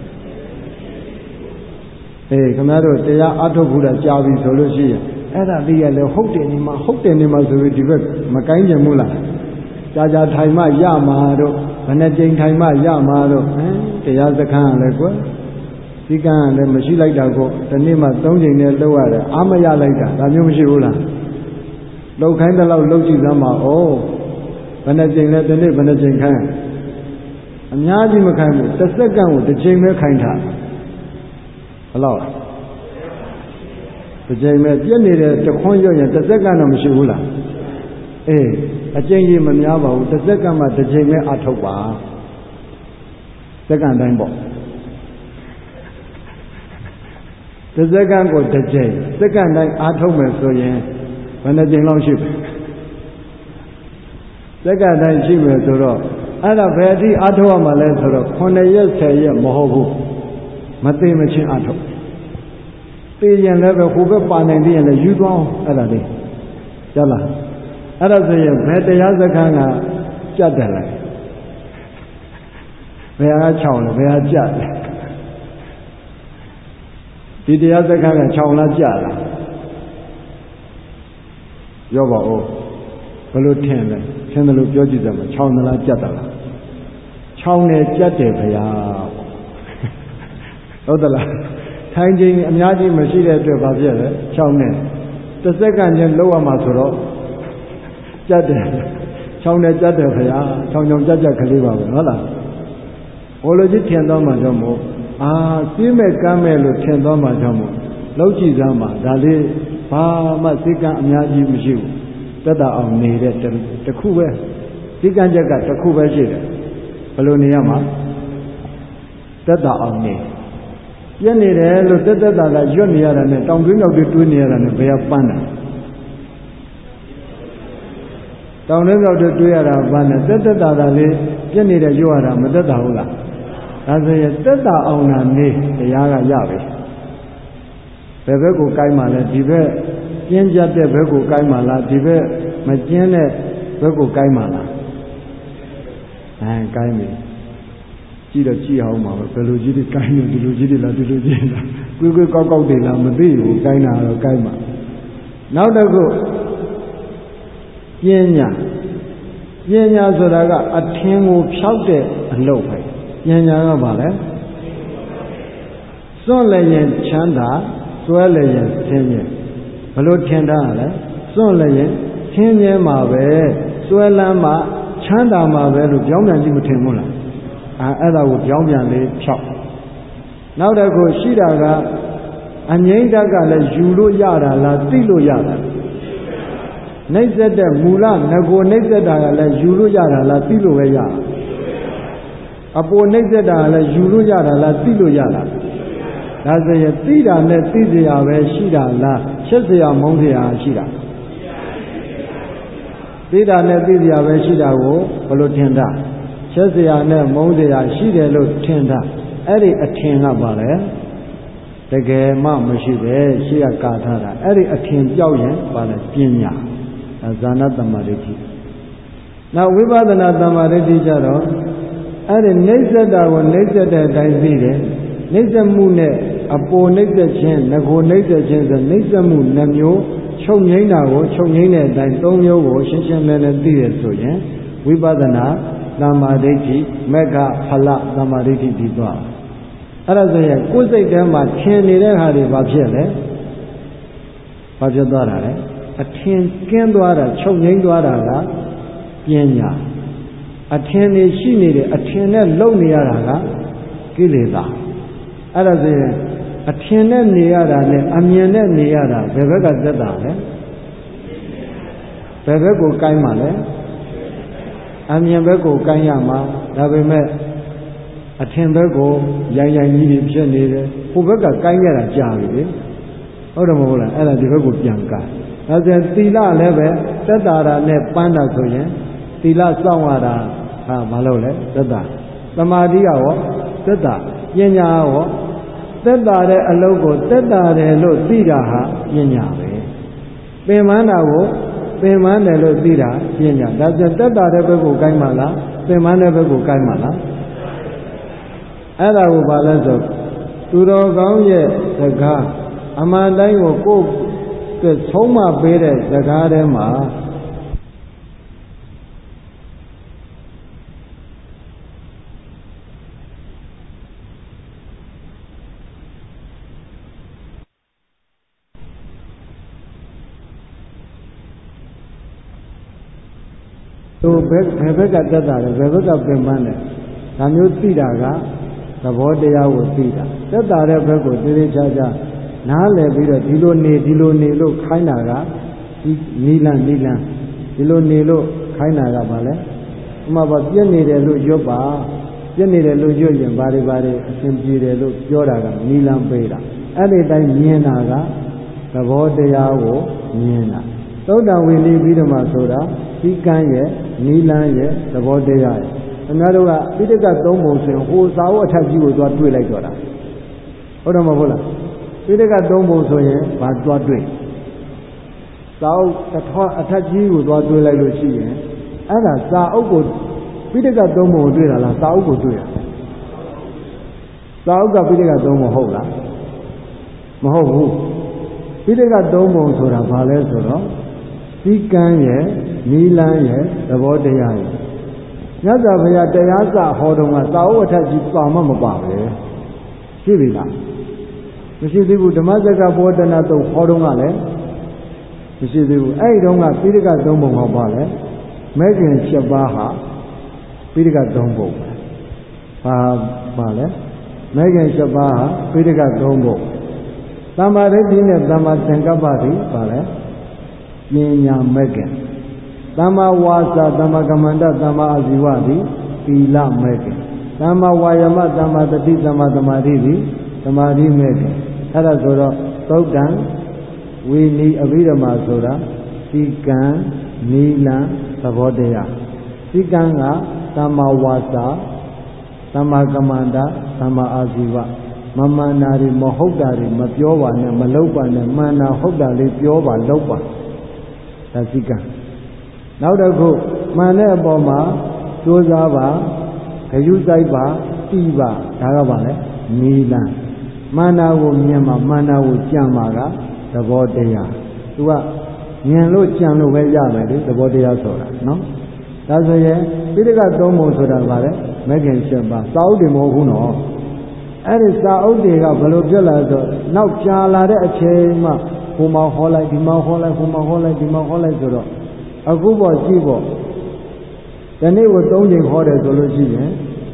ခင်ဗျားတို့တရားအထုတ်ဖို့ကြားပြီဆိုလို့ရှိရင်အဲ့ဒါလေးရလဲဟုတ်တယ်နေမှာဆိုပြီးဒီဘက်မကိုင်းကြဘူးလားကြာထိုင်မှရမှာတို့ဘယ်နဲ့ကြိမ်ထိုင်မှရမှာတို့တရားစခန်းလည်းကွယ်ဒီကံလည်းမရှိလိုက်တာကိုဒီနေ့မှ3ချိန်နဲ့လှုပ်ရတယ်အာမရလိုက်တာဒါမျိုးမရှိဘူးလားလှုပ်ခိုင်းတဲ့လောက်လှုပ်ကြည့်သမ်းပါဦးဘယ်နဲ့ကြိမ်လဲဒီနေ့ဘယ်နဲ့ကြိမ်ခိုင်းအများကြီးမခိုင်းဘူးတစ်စက္ကန့်ကိုတစ်ချိန်ပဲခိုင်းထားဘယ်လောက်တစ်ချိန်ပဲပြည့်နေတဲ့တခွန်းရွတ်ရင်တစ်စက္ကန့်တော့မရှိဘူးလားအကျဉ်းကြီးမများပါဘူးတစ်စက္ကန့်မှတစ်ချိန်ပဲအထုတ်ပါစက္ကန့်တိုင်းပေါ့တစ်စက္ကန့်ကိုတစ်ချိန်စက္ကန့်တိုင်းအားထုတ်မယ်ဆိုရင်ဘယ်နှချိန်လောက်ရှိပြီစက္ကန့်တိုင်းရှိမယ်ဆိုတော့အဲ့ဒါဘယ်အထိအားထုတ်ရမှာလဲဆိုတော့9ရက်10ရက်မဟုတ်ဘူးမသိမချင်းအားထုတ်သိရင်လည်းပဲဟိုဘက်ပါနိုင်သေးရင်လည်းယူသွားအောင်အဲ့ဒါလေးကြားလားအဲ့ဒါဆိုရင်ဘယ်တရားစခန်းကကြတ်တယ်လဲဘယ်ဟာ6လဲဘယ်ဟာကြတ်လဲဒီတရားစခန်းက6လားကြတ်လားပြောပါဦးဘယ်လိုထင်လဲထင်တယ်လို့ပြောကြည့်စမ်းပါ6လားကြတ်တာလား6နဲ့ကြတ်တယ်ဗျာဟုတ်သလားထိုင်ခြင်းအများကြီးမရှိတဲ့အတွက်ဘာဖြစ်လဲ6နဲ့တစ်စက္ကန့်ချင်းလောက်ရမှာဆိုတော့ကြတ်တယ်6နဲ့ကြတ်တယ်ဗျာ6ချောင်းကြတ်ကလေးပါပဲဟုတ်လားဟိုလိုကြီးထင်သွားမှကြောင့်မို့စီးမဲ့ကမ်းမဲ့လို့ထင်သွားမှကြောင့်မို့လောက်ကြည့်စမ်းပါဒါလေးဘာမှစိတ်ကအများကြီးမရှိဘူးတက်တာအောင်နေတဲ့တခုပဲစိတ်ကံချက်ကတခုပဲရှိတယ်ဘယ်လိုနေရမှာတက်တာအောင်နေပြည့်နေတယ်လို့တက်တာရွတ်နေရတာနဲ့တောင်တွင်းရောက်တွေးနေရတာနဲ့ဘယ်ကပန်းတယ်တောင်တွင်းရောက်တွေးရတာပန်းတယ်တက်တာလေးပြည့်နေတဲ့ရွတ်ရတာမတက်တာဟုတ်လားဒါဆိုရင်တက်တာအောင်တာနေတရားကရပြီဘယ်ဘက်ကိုကိုင်းမှလဲဒီဘက်ကျင်းကြတဲ့ဘက်ကိုကိုင်းမှလားဒီဘက်မကျင်းတဲ့ဘက်ကိုကိုင်းမှလားကိုင်းပြီကြည့်တော့ကြည့်အောင်ပါပဲဘယ်လိုကြီးတွေကိုင်းနေဒီလိုကြီးတွေလားဒီလိုကြီးလားကွေးကွေးကောက်ကောက်တွေလားမသိဘူးကိုင်းတာတော့ကိုင်းမှနောက်တစ်ခုပညာဆိုတာကအထင်ကိုဖြောက်တဲ့အလုပ်ပဲပညာကဘာလဲစွန့်လည်းရင်ချမ်းသာစွဲလည်းရင်ဆင်းရဲဘယ်လိုထင်တာလဲစွန့်လည်းရင်ဆင်းရဲမှာပဲစွဲလန်းမှာချမ်းသာမှာပဲလို့ပြောင်းပြန်ကြည့်မထင်ဘူးလားအဲ့ဒါကိုပြောင်းပြန်လေးဖြောက်နောက်တစ်ခုရှိတာကအငြိမ့်တတ်ကလည်းယူလို့ရတာလားသိလို့ရတာနှိမ့်ဆက်တဲ့မူလငကိုနှိမ့်ဆက်တာကလည်းယူလို့ရတာလားသိလို့ပဲရအပေါ်နှိမ့်ဆက်တာကလည်းယူလို့ရတာလားသိလို့ရတာဒါဆိုရင်သိတာနဲ့သိစရာပဲရှိတာလားချက်စရာမုန်းစရာရှိတာသိတာနဲ့သိစရာပဲရှိတာကိုဘယ်လိုထင်တာချက်စရာနဲ့မုန်းစရာရှိတယ်လို့ထင်တာအဲ့ဒီအထင်ကပါလေတကယ်မှမရှိပဲရှိရကာထားတာအဲ့ဒီအထင်ပြောက်ရင်ပါလေပညာဇာနာတမ္မာဒိဋ္ဌိနောက်ဝိပဿနာတမ္မာဒိဋ္ဌိကြတော့အဲ့ဒီနှိမ့်ဆက်တာကိုနှိမ့်ဆက်တဲ့အတိုင်းသိတယ်နှိမ့်ဆက်မှုနဲ့အပေါ်နှိမ့်ဆက်ခြင်းငကိုနှိမ့်ဆက်ခြင်းဆိုနှိမ့်ဆက်မှု2မျိုးချုပ်ငိမ့်တာကိုချုပ်ငိမ့်တဲ့အတိုင်း3မျိုးကိုရှင်းရှင်းလင်းလင်းသိရဆိုရင်ဝိပဿနာတမ္မာဒိဋ္ဌိမက္ခဖလတမ္မာဒိဋ္ဌိပြီးသွားအဲ့ဒါဆိုရင်ကိုယ်စိတ်ထဲမှာထင်နေတဲ့ဟာတွေဘာဖြစ်လဲဘာဖြစ်သွားတာလဲအထင်ကင်းသွားတာချုပ်ငိမ့်သွားတာကပညာအထင်နေရှိနေတယ်အထင်နဲ့လုံနေရတာကကိလေသာအဲ့ဒါဆိုရင်အထင်နဲ့နေရတာနဲ့အမြင်နဲ့နေရတာဘယ်ဘက်ကသက်တာလဲဘယ်ဘက်ကိုကိုင်းမှလဲအမြင်ဘက်ကိုကိုင်းရမှာဒါပေမဲ့အထင်ဘက်ကိုရိုင်ကြီးတွေဖြစ်နေတယ်ဟိုဘက်ကကိုင်းရတာကြာပြီလေဟုတ်တယ်မဟုတ်လားအဲ့ဒါဒီဘက်ကိုပြန်ကိုင်းဒါဆိုရင်သီလလည်းပဲသက်တာနဲ့ပန်းတာဆိုရင်သီလစောင့်ရတာဟာမလုပ်လဲသက်တာသမာဓိရောသက်တာပညာရောသက်တာတဲ့အလုပ်ကိုသက်တာတယ်လို့သိတာဟာပညာပဲပင်မနာကိုပင်မတယ်လို့သိတာပညာဒါဆိုသက်တာတဲ့ဘက်ကိုကိုင်းမှလားပင်မတဲ့ဘက်ကိုကိုင်းမှလားအဲ့ဒါကိုဘာလဲဆိုသူတော်ကောင်းရဲ့စကားအမှန်တိုင်းကိုကိုယ်ဆုံးမပေးတဲ့စကားထဲမှာသူဘယ်ဘက်ကတက်တာလဲဘယ်ဘက်ကပင်ပန်းတယ်ဒါမျိုးသိတာကသဘောတရားကိုသိတာတက်တာတဲ့ဘက်ကိုတေးသေးချာချာနားလည်ပြီးတော့ဒီလိုနေလို့ခိုင်းတာကဒီနီလန်းဒီလိုနေလို့ခိုင်းတာကဘာလဲဥမာပြည့်နေတယ်လို့ရွတ်ပါပြည့်နေတယ်လို့ရွတ်ရင်ဘာတွေအဆင်ပြေတယ်လို့ပြောတာကနီလန်းပေးတာအဲ့ဒီတိုင်းမြင်တာကသဘောတရားကိုမြင်တာသုဒ္ဓဝေလိပြီးတော့မှဆိုတာဒီကံရဲ့နီလန်းရဲ့သဘောတရားရဲ့ခင်ဗျားတို့ကပိဋက3ပုံဆိုရင်ဟိုစာအုပ်အထက်ကြီးကိုသွားတွေ့လိုက်တော့တာဟုတ်တယ်မဟုတ်လားပိဋက3ပုံဆိုရင်ဘာသွားတွေ့စာအုပ်အထက်ကြီးကိုသွားတွေ့လိုက်လို့ရှိရင်အဲ့ဒါစာအုပ်ကိုပိဋက3ပုံကိုတွေ့တာလားစာအုပ်ကိုတွေ့တာစာအုပ်ကပိဋက3ပုံဟုတ်လားမဟုတ်ဘူးပိဋက3ပုံဆိုတာဘာလဲဆိုတော့ဒီကံရဲ့နီလန်းရဲ့သဘောတရားရဲ့မြတ်စွာဘုရားတရားစဟောတော်ကစာအုပ်အထက်ကြီးပါမှမပါပဲရှိပြီလားမရှိသေးဘူးဓမ္မစက္ကပောဒနာတုတ်ဟောတော်ကလည်းမရှိသေးဘူးအဲ့ဒီတုန်းကပိဋက3ပုံဟောပါလေမဲခင်7ပါးဟာပိဋက3ပုံပါလေမဲခင်7ပါးဟာပိဋက3ပုံသမ္မာဒိဋ္ဌိနဲ့သမ္မာသင်္ကပ္ပတိပါလေပညာမဲခင်သမ္မာဝါစာသမ္မာကမ္မန္တသမ္မာအာဇီဝသည်သီလမဲခင်သမ္မာဝါယမသမ္မာတတိသမ္မာသမာဓိသည်သမာဓိမဲခင်အဲ့ဒါဆိုတော့သုတ်တံဝိနည်းအဘိဓမ္မာဆိုတာစီကံနီလံသဘောတရားစီကံကသမ္မာဝါစာသမ္မာကမ္မန္တသမ္မာအာဇီဝမမှန်တာတွေမဟုတ်တာတွေမပြောပါနဲ့မလုပ်ပါနဲ့မှန်တာဟုတ်တာလေးပြောပါလုပ်ပါဒါစီကံနောက်တစ်ခုမှန်တဲ့အပေါ်မှာကြိုးစားပါဂရုစိုက်ပါတိပါဒါကပါလေနီလံမှန်တာကိုမြင်မှာမှန်တာကိုကြံမှာကသဘောတရားသူကမြင်လို့ကြံလို့ပဲရမယ်လေသဘောတရားဆိုတာနော်ဒါဆိုရင်ပိဋက3ပုံဆိုတာပါလေမဂ္ဂင်7ပါးစာအုပ်တွေမဟုတ်ဘူးနော်အဲ့ဒီစာအုပ်တွေကဘယ်လိုပြက်လာဆိုနောက်ကြာလာတဲ့အချိန်မှဟိုမှာဟောလိုက်ဒီမှာဟောလိုက်ဟိုမှာဟောလိုက်ဒီမှာဟောလိုက်ဆိုတော့အခုပေါ့ကြည့်ပေါ့ဒီနေ့ကို3ချိန်ဟောတယ်ဆိုလို့ရှိရင်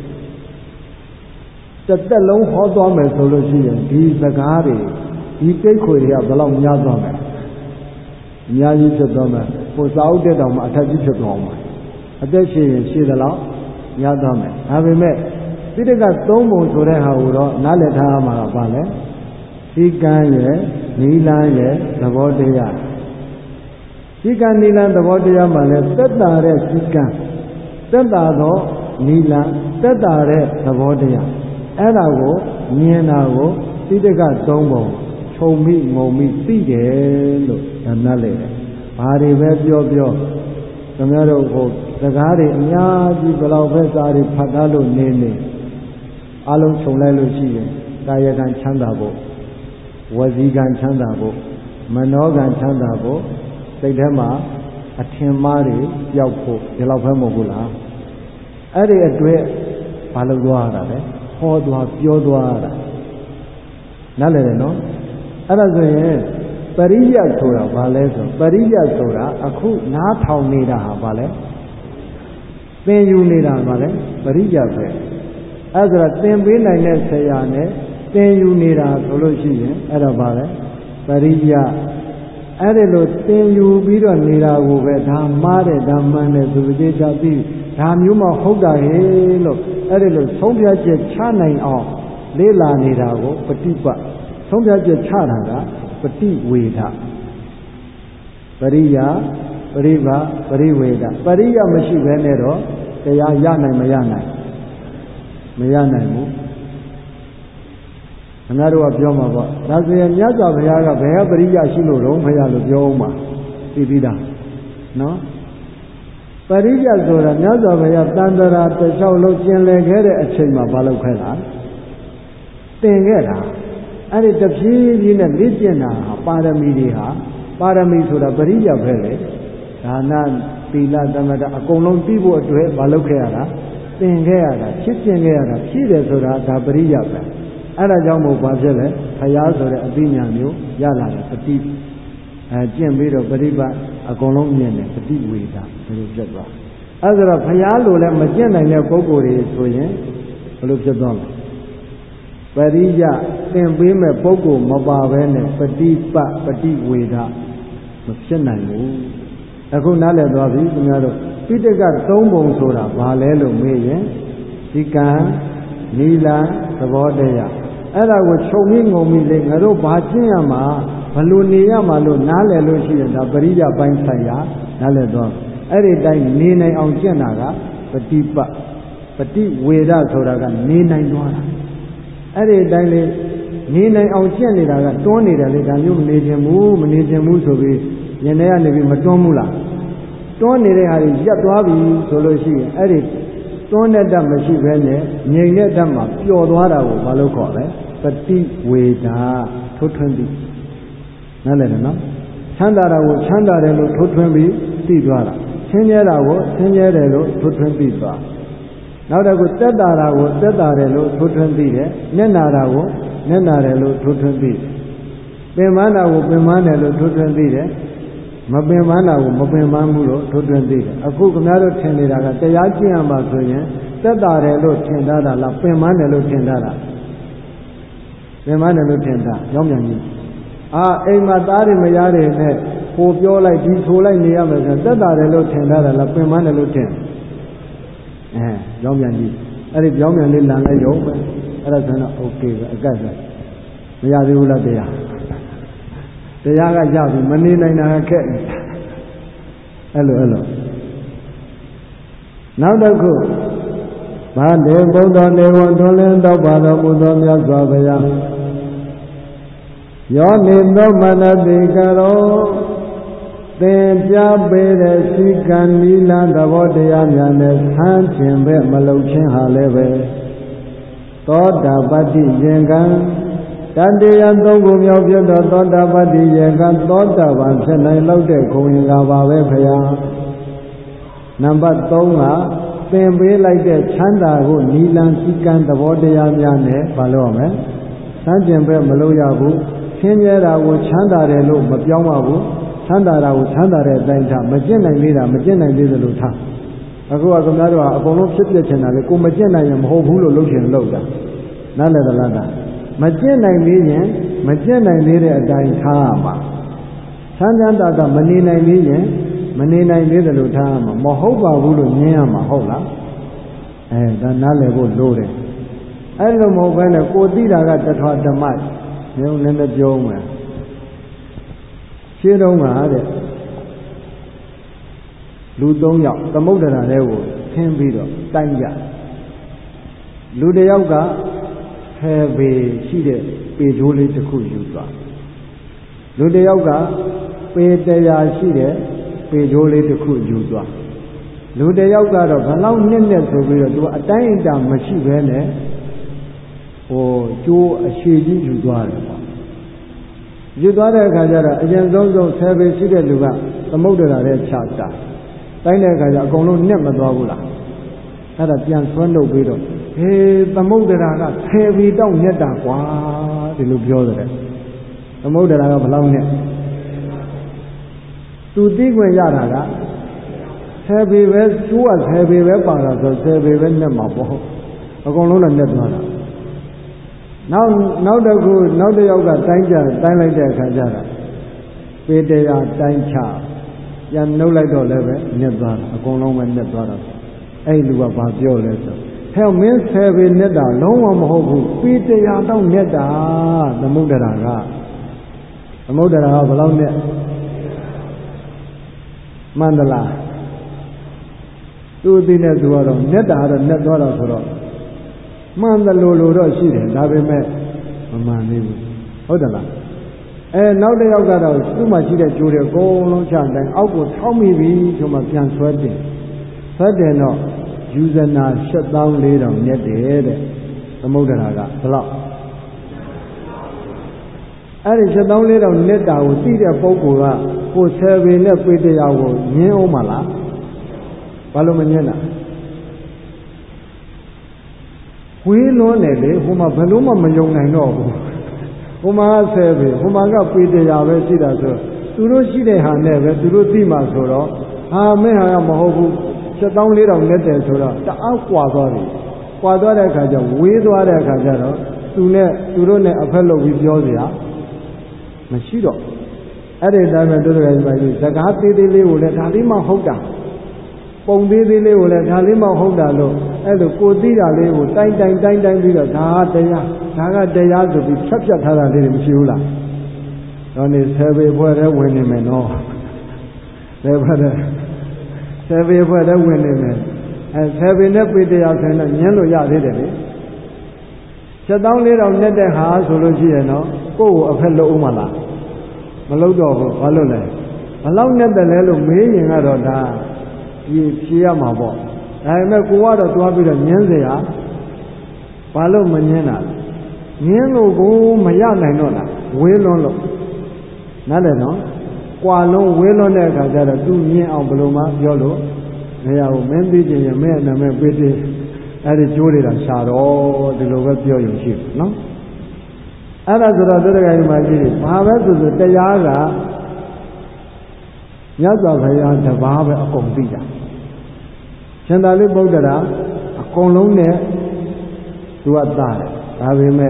တစ်သက်လုံးဟောသွားမယ်ဆိုလို့ရှိရင်ဒီစကားတွေဒီတိတ်ခွေတွေကဘယ်လောက်များသွားမလဲအများကြီးဖြစ်သွားမယ်ကိုစာအုပ်တက်တော်မှာအထက်ကြီးဖြစ်သွားမှာအသက်ရှင်ရင်ရှိသလောက်ရသွားမယ်ဒါပေမဲ့ပိဋကသုံးပုံဆိုတဲ့ဟာကိုတော့နားလည်ထားမှာပါလေစီကံရဲ့နီလန်းရဲ့သဘောတရားစီကံနီလန်းသဘောတရားမှာလည်းသက်တာတဲ့စီကံသက်တာသောနီလန်းသက်တာတဲ့သဘောတရားအဲ့ဒါကိုမြင်တာကိုပိဋကသုံးပုံခြုံမိငုံမိသိတယ်လို့နားလည်တယ်ဘာတွေပဲပြောပြောခင်ဗျားတို့ဟိုစကားတွေအများကြီးဘယ်လောက်ပဲစာတွေဖတ်ထားလို့နေအလုံးခြုံလိုက်လို့ရှိရင်ကာယကံချမ်းသာဖို့ဝစီကံချမ်းသာဖို့မနောကံချမ်းသာဖို့စိတ်ထဲမှာအထင်မှားတွေပျောက်ဖို့ဒီလောက်ပဲမဟုတ်ဘူးလားအဲ့ဒီအတွက်ဘာလို့သွားရတာလဲဟောသွားပြောသွားရတာနားလည်တယ်နော်အဲ့ဒါဆိုရင်ပရိယတ်ဆိုတာဘာလဲဆိုပရိယတ်ဆိုတာအခုနားထောင်နေတာဟာဘာလဲသင်ယူနေတာဘာလဲပရိယတ်ပဲအဲ့ဒါသင်ပေးနိုင်တဲ့ဆရာနဲ့သင်ယူနေတာဆိုလို့ရှိရင်အဲ့တော့ဘာလဲပရိယတ်အဲ့ဒီလိုသင်ယူပြီးတော့နေတာကိုပဲဒါမှားတယ်ဒါမှန်တယ်သူသိချပြီးဒါမျိုးမှဟုတ်တာဟေးလို့အဲ့ဒီလိုဆုံးဖြတ်ချက်ချနိုင်အောင်လေ့လာနေတာကိုပฏิပတ်ဆုံးဖြတ်ချက်ချတာကပฏิဝေဒပရိယပရိဗပရိဝေဒပရိယမရှိဘဲနဲ့တော့တရားရနိုင်မရနိုင်ဘူးခင်ဗျားတို့ကပြောမှာပေါ့ဒါဆိုရင်မြတ်စွာဘုရားကဘယ်ပရိယရှိလို့တော့ဖရာလို့ပြောအောင်ပါသိပြီးသားနော်ပရိယဆိုတာမြတ်စွာဘုရားတန်တရာတစ်လျှောက်လုံးကျင်လည်ခဲ့တဲ့အချိန်မှာမလုပ်ခဲ့တာသင်ခဲ့တာအဲ့ဒီတဖြည်းဖြည်းနဲ့လေ့ကျင့်တာပါရမီတွေဟာပါရမီဆိုတာပရိယပဲလေဒါနသီလသမထအကုန်လုံးပြီးဖို့အတွက်မလုပ်ခဲ့ရတာသင်ခဲ့ရတာဖြစ်ကျင်ခဲ့ရတာဖြည့်တယ်ဆိုတာဒါပရိယပဲအဲ့ဒါကြောင့်မို့ဘာဖြစ်လဲဖယားဆိုတဲ့အသိဉာဏ်မျိုးရလာတယ်ပฏิကျင့်ပြီးတော့ပရိပတ်အကုန်လုံးမြင်တယ်ပฏิဝေဒဘယ်လိုဖြစ်သွားအဲ့ဒါတော့ဖယားလိုလည်းမကျင့်နိုင်တဲ့ပုဂ္ဂိုလ်တွေဆိုရင်ဘယ်လိုဖြစ်သွားလဲပရိယသင်ပေးမဲ့ပုဂ္ဂိုလ်မပါဘဲနဲ့ပฏิပတ်ပฏิဝေဒမဖြစ်နိုင်ဘူးအခုနားလည်သွားပြီခင်ဗျားတို့ပိဋကသုံးပုံဆိုတာဘာလဲလို့မေးရင်ဒီကံနီလန်းသဘောတရားအဲ့ဒါကိုချုပ်မိငုံမိလေငါတို့ဘာကျင့်ရမှာဘလို့နေရမှာလို့နားလည်လို့ရှိရင်ဒါပရိယပိုင်းဆိုင်ရာနားလည်သွားအဲ့ဒီတိုင်းနေနိုင်အောင်ကျင့်တာကပฏิပတ်ပฏิဝေဒဆိုတာကနေနိုင်သွားတာအဲ့ဒီတိုင်းလေးနေနိုင်အောင်ကျင့်နေတာကတွန်းနေတယ်လေဒါမျိုးမနေခြင်းဘူးဆိုပြီးရင်ထဲကနေပြီးမတွန်းဘူးလားတွန်းနေတဲ့ဟာကြီးရပ်သွားပြီဆိုလို့ရှိရင်အဲ့ဒီတွန်းတဲ့ဓာတ်မရှိဘဲနဲ့ငြိမ်တဲ့ဓာတ်မှာပျော်သွားတာကိုဘာလို့ခေါ်လဲပฏิဝေဒထိုးထွင်းပြီးနားလည်တယ်နော်ချမ်းသာတာကိုချမ်းသာတယ်လို့ထိုးထွင်းပြီးသိသွားတာဆင်းရဲတာကိုဆင်းရဲတယ်လို့ထိုးထွင်းပြီးသွားနောက်တစ်ခုသက်သာတာကိုသက်သာတယ်လို့ထိုးထွင်းပြီးတယ်နက်နာတာကိုနက်နာတယ်လို့ထိုးထွင်းပြီးပင်ပန်းတာကိုပင်ပန်းတယ်လို့ထိုးထွင်းပြီးတယ်မပင်ပန်းတာကိုမပင်ပန်းဘူးလို့ထိုးထွင်းပြီးတယ်အခုခင်ဗျားတို့ထင်နေတာကတရားကျင့်ရမှာဆိုရင်သက်သာတယ်လို့ထင်တာလားပင်ပန်းတယ်လို့ထင်တာလားပင်ပန်းတယ်လို့ထင်တာကြောင်းပြန်ကြီးအိမ်မှာသားတွေမယားတွေနဲ့ကိုပြောလိုက်ဒီထိုးလိုက်နေရမယ်ဆိုသက်သာတယ်လို့ထင်တာလားပင်ပန်းတယ်လို့ထင်ကြောင်းပြန်ကြီးအဲ့ဒီကြောင်းပြန်လေးလန်လိုက်ရုံပဲအဲ့ဒါဆိုတော့โอเคပဲအကတ်ပဲမရသေးဘူးလားတရားကရပြီမနေနိုင်တာခက်အဲ့လိုနောက်တစ်ခုဘာတေဘုဒ္ဓနေဝံတွင်လင်းတော့ပါတော်မူသောမြတ်စွာဘုရားယောနိသောမနတိကရောသင်ပြပေးတဲ့ရှိကံနီလန်းသဘောတရားများနဲ့ဆန်းကျင်ပဲမလုံချင်းဟာလည်းပဲသောတာပတ္တိရင်ကံတတရားသုံးခုမြောက်ဖြစ်သောသောတာပတ္တိရင်ကံသောတာပန်ဖြစ်နိုင်လောက်တဲ့ဂုဏ်ရင်ကပါပဲဖရာနံပါတ်3ကသင်ပေးလိုက်တဲ့ချမ်းသာကိုနီလန်းရှိကံသဘောတရားများနဲ့ဘာလို့ရမလဲဆန်းကျင်ပဲမလုပ်ရဘူးဆင်းရဲတာကိုချမ်းသာတယ်လို့မပြောင်းပါဘူးချမ်းသာတာကိုချမ်းသာတဲ့အတိုင်းထားမကျင့်နိုင်သေးတာမကျင့်နိုင်သေးသလိုထားအခုကခင်ဗျားတို့ကအကုန်လုံးဖြစ်ပြချင်တာလေကိုမကျင့်နိုင်ရင်မဟုတ်ဘူးလို့လုပ်ချင်လုပ်တာနားလည်သလားမကျင့်နိုင်သေးရင်မကျင့်နိုင်သေးတဲ့အတိုင်းထားရမှာချမ်းသာတာမနေနိုင်သေးရင်မနေနိုင်သေးတယ်လို့ထားမှာမဟုတ်ပါဘူးလို့ညင်းရမှာဟုတ်လားဒါနားလည်ဖို့လိုတယ်အဲ့လိုမဟုတ်ဘဲနဲ့ကိုသိတာကတထွာဓမ္မမျိုးလည်းလည်းပြောမယ်ရှင်းတော့မှာတဲ့လူ3ယောက်သမုဒ္ဒရာထဲကိုဆင်းပြီးတော့တိုင်းကြလူတစ်ယောက်ကဆယ်ပေရှိတဲ့ပေချိုးလေးတစ်ခုယူသွားလူတစ်ယောက်ကပေ100ရှိတဲ့ပေချိုးလေးတစ်ခုယူသွားလူတစ်ယောက်ကတော့ဘလောက်နှစ်ဆိုပြီးတော့သူအတိုင်းအတာမရှိဘဲနဲ့ကျိုးအရှိကြီးယူသွားတယ်ပေါ့ယူသွားတဲ့အခါကျတော့အရင်ဆုံးဆယ်ပေရှိတဲ့လူကသမုဒ္ဒရာထဲချတာတိုင်းတဲ့အခါကျအကုန်လုံးနဲ့မသွားဘူးလားအဲ့ဒါပြန်ဆွဲနှုတ်ပြီးတော့ဟေးသမုဒ္ဒရာကဆယ်ပေတောက်နဲ့တာကွာဒီလိုပြောတယ်သမုဒ္ဒရာကဘလောက်နဲ့သူသိခွင့်ရတာကဆယ်ပေပဲကျိုးကဆယ်ပေပဲပါတာဆိုဆယ်ပေပဲနဲ့မှာပေါ့အကုန်လုံးလည်းနဲ့သွားတာနောက်တစ်ယောက်ကတိုင်းလိုက်တဲ့အခါကျတော့ပေ100တိုင်းချပြန်နှုတ်လိုက်တော့လည်းပဲနဲ့သွားတာအကုန်လုံးပဲနဲ့သွားတာအဲ့လူကဘာပြောလဲဆိုဟဲ့မင်းဆယ်ပေနဲ့တာလုံးဝမဟုတ်ဘူးပေ100တောက်နဲ့တာသမုဒ္ဒရာကဘယ်လောက်နဲ့မန္တလာသူသိနေသူကတော့နဲ့တာတော့နဲ့သွားတော့ဆိုတော့မှန်တယ်လို့တော့ရှိတယ်ဒါပေမဲ့မမှန်သေးဘူးဟုတ်တယ်လားနောက်တစ်ယောက်ကတော့သူ့မှာရှိတဲ့ကျိုးတွေအကုန်လုံးချတိုင်းအောက်ကိုထောက်မိပြီဆိုမှပြန်ဆွဲတင်တော့ယူဇနာ74,000နဲ့တယ်တဲ့သမုဒ္ဒရာကဘယ်လောက်အဲ့ဒီ74,000နဲ့တာကိုသိတဲ့ပုဂ္ဂိုလ်ကကိုဆယ်ပေနဲ့ပေ100ကိုညင်းအောင်မလားဘာလို့မညင်းတာဝေးလွန်းတယ်လေဟိုမှာဘယ်လို့မှမယုံနိုင်တော့ဘူးဟိုမှာဆယ်ပေဟိုမှာကပေ100ပဲရှိတာဆိုသူတို့ရှိတဲ့ဟာနဲ့ပဲသူတို့သိမှဆိုတော့မင်းဟာကမဟုတ်ဘူး74,000နဲ့တယ်ဆိုတော့တအားကွာသွားပြီကွာသွားတဲ့အခါကျဝေးသွားတဲ့အခါကျတော့သူတို့နဲ့အဖက်လုပ်ပြီးပြောစရာမရှိတော့အဲ့ဒီတိုင်းပဲတို့တွေကစကားသေးသေးလေးကိုလည်းဒါလေးမှဟုတ်တာပုံသေးသေးလေးကိုလည်းဒါလေးမှဟုတ်တာလို့အဲ့လိုကိုသိတာလေးကိုတိုင်းပြီးတော့ဒါကတရားဆိုပြီးဖြတ်ထားတာလေးတွေမရှိဘူးလားတော့နေဆယ်ပေဖွဲ့တဲ့ဝင်နေမယ်နော်ဆယ်ပေဖွဲ့တဲ့ဝင်နေမယ်ဆယ်ပေနဲ့ပေ100ဆိုရင်တော့ညင်းလို့ရသေးတယ်လေ74,000နဲ့တဲ့ဟာဆိုလို့ရှိရင်တော့ကိုယ့်ကိုအဖက်လုပ်ဦးမလားမလုပ်တော့ဘူးဘာလို့လဲဘလောက်နဲ့တယ်လဲလို့မေးရင်ကတော့ဒါဖြေရမှာပေါ့ဒါပေမဲ့ကိုကတော့တွားပြီးတော့ညင်းเสียဘာလို့မညင်းတာညင်းလို့ကိုမရနိုင်တော့လားဝေးလွန်းလို့နားလည်နော်ကွာလုံးဝေးလွန်းတဲ့အခါကျတော့သူညင်းအောင်ဘယ်လိုမှပြောလို့မရဘူးမင်းသိချင်ရင်မင်းအနာမဲ့ပေးသေးအဲ့ဒီကျိုးနေတာရှာတော့ဒီလိုပဲပြောရင်ရှိတယ်နော်အဲ့ဒါဆိုတော့တို့တကယ်ဒီမှာကြည့်ဘာပဲဆိုတရားကမြတ်စွာဘုရားတပါးပဲအကုန်သိတာရှင်သာရိပုတ္တရာအကုန်လုံးနဲ့သူကသားတယ်ဒါပေမဲ့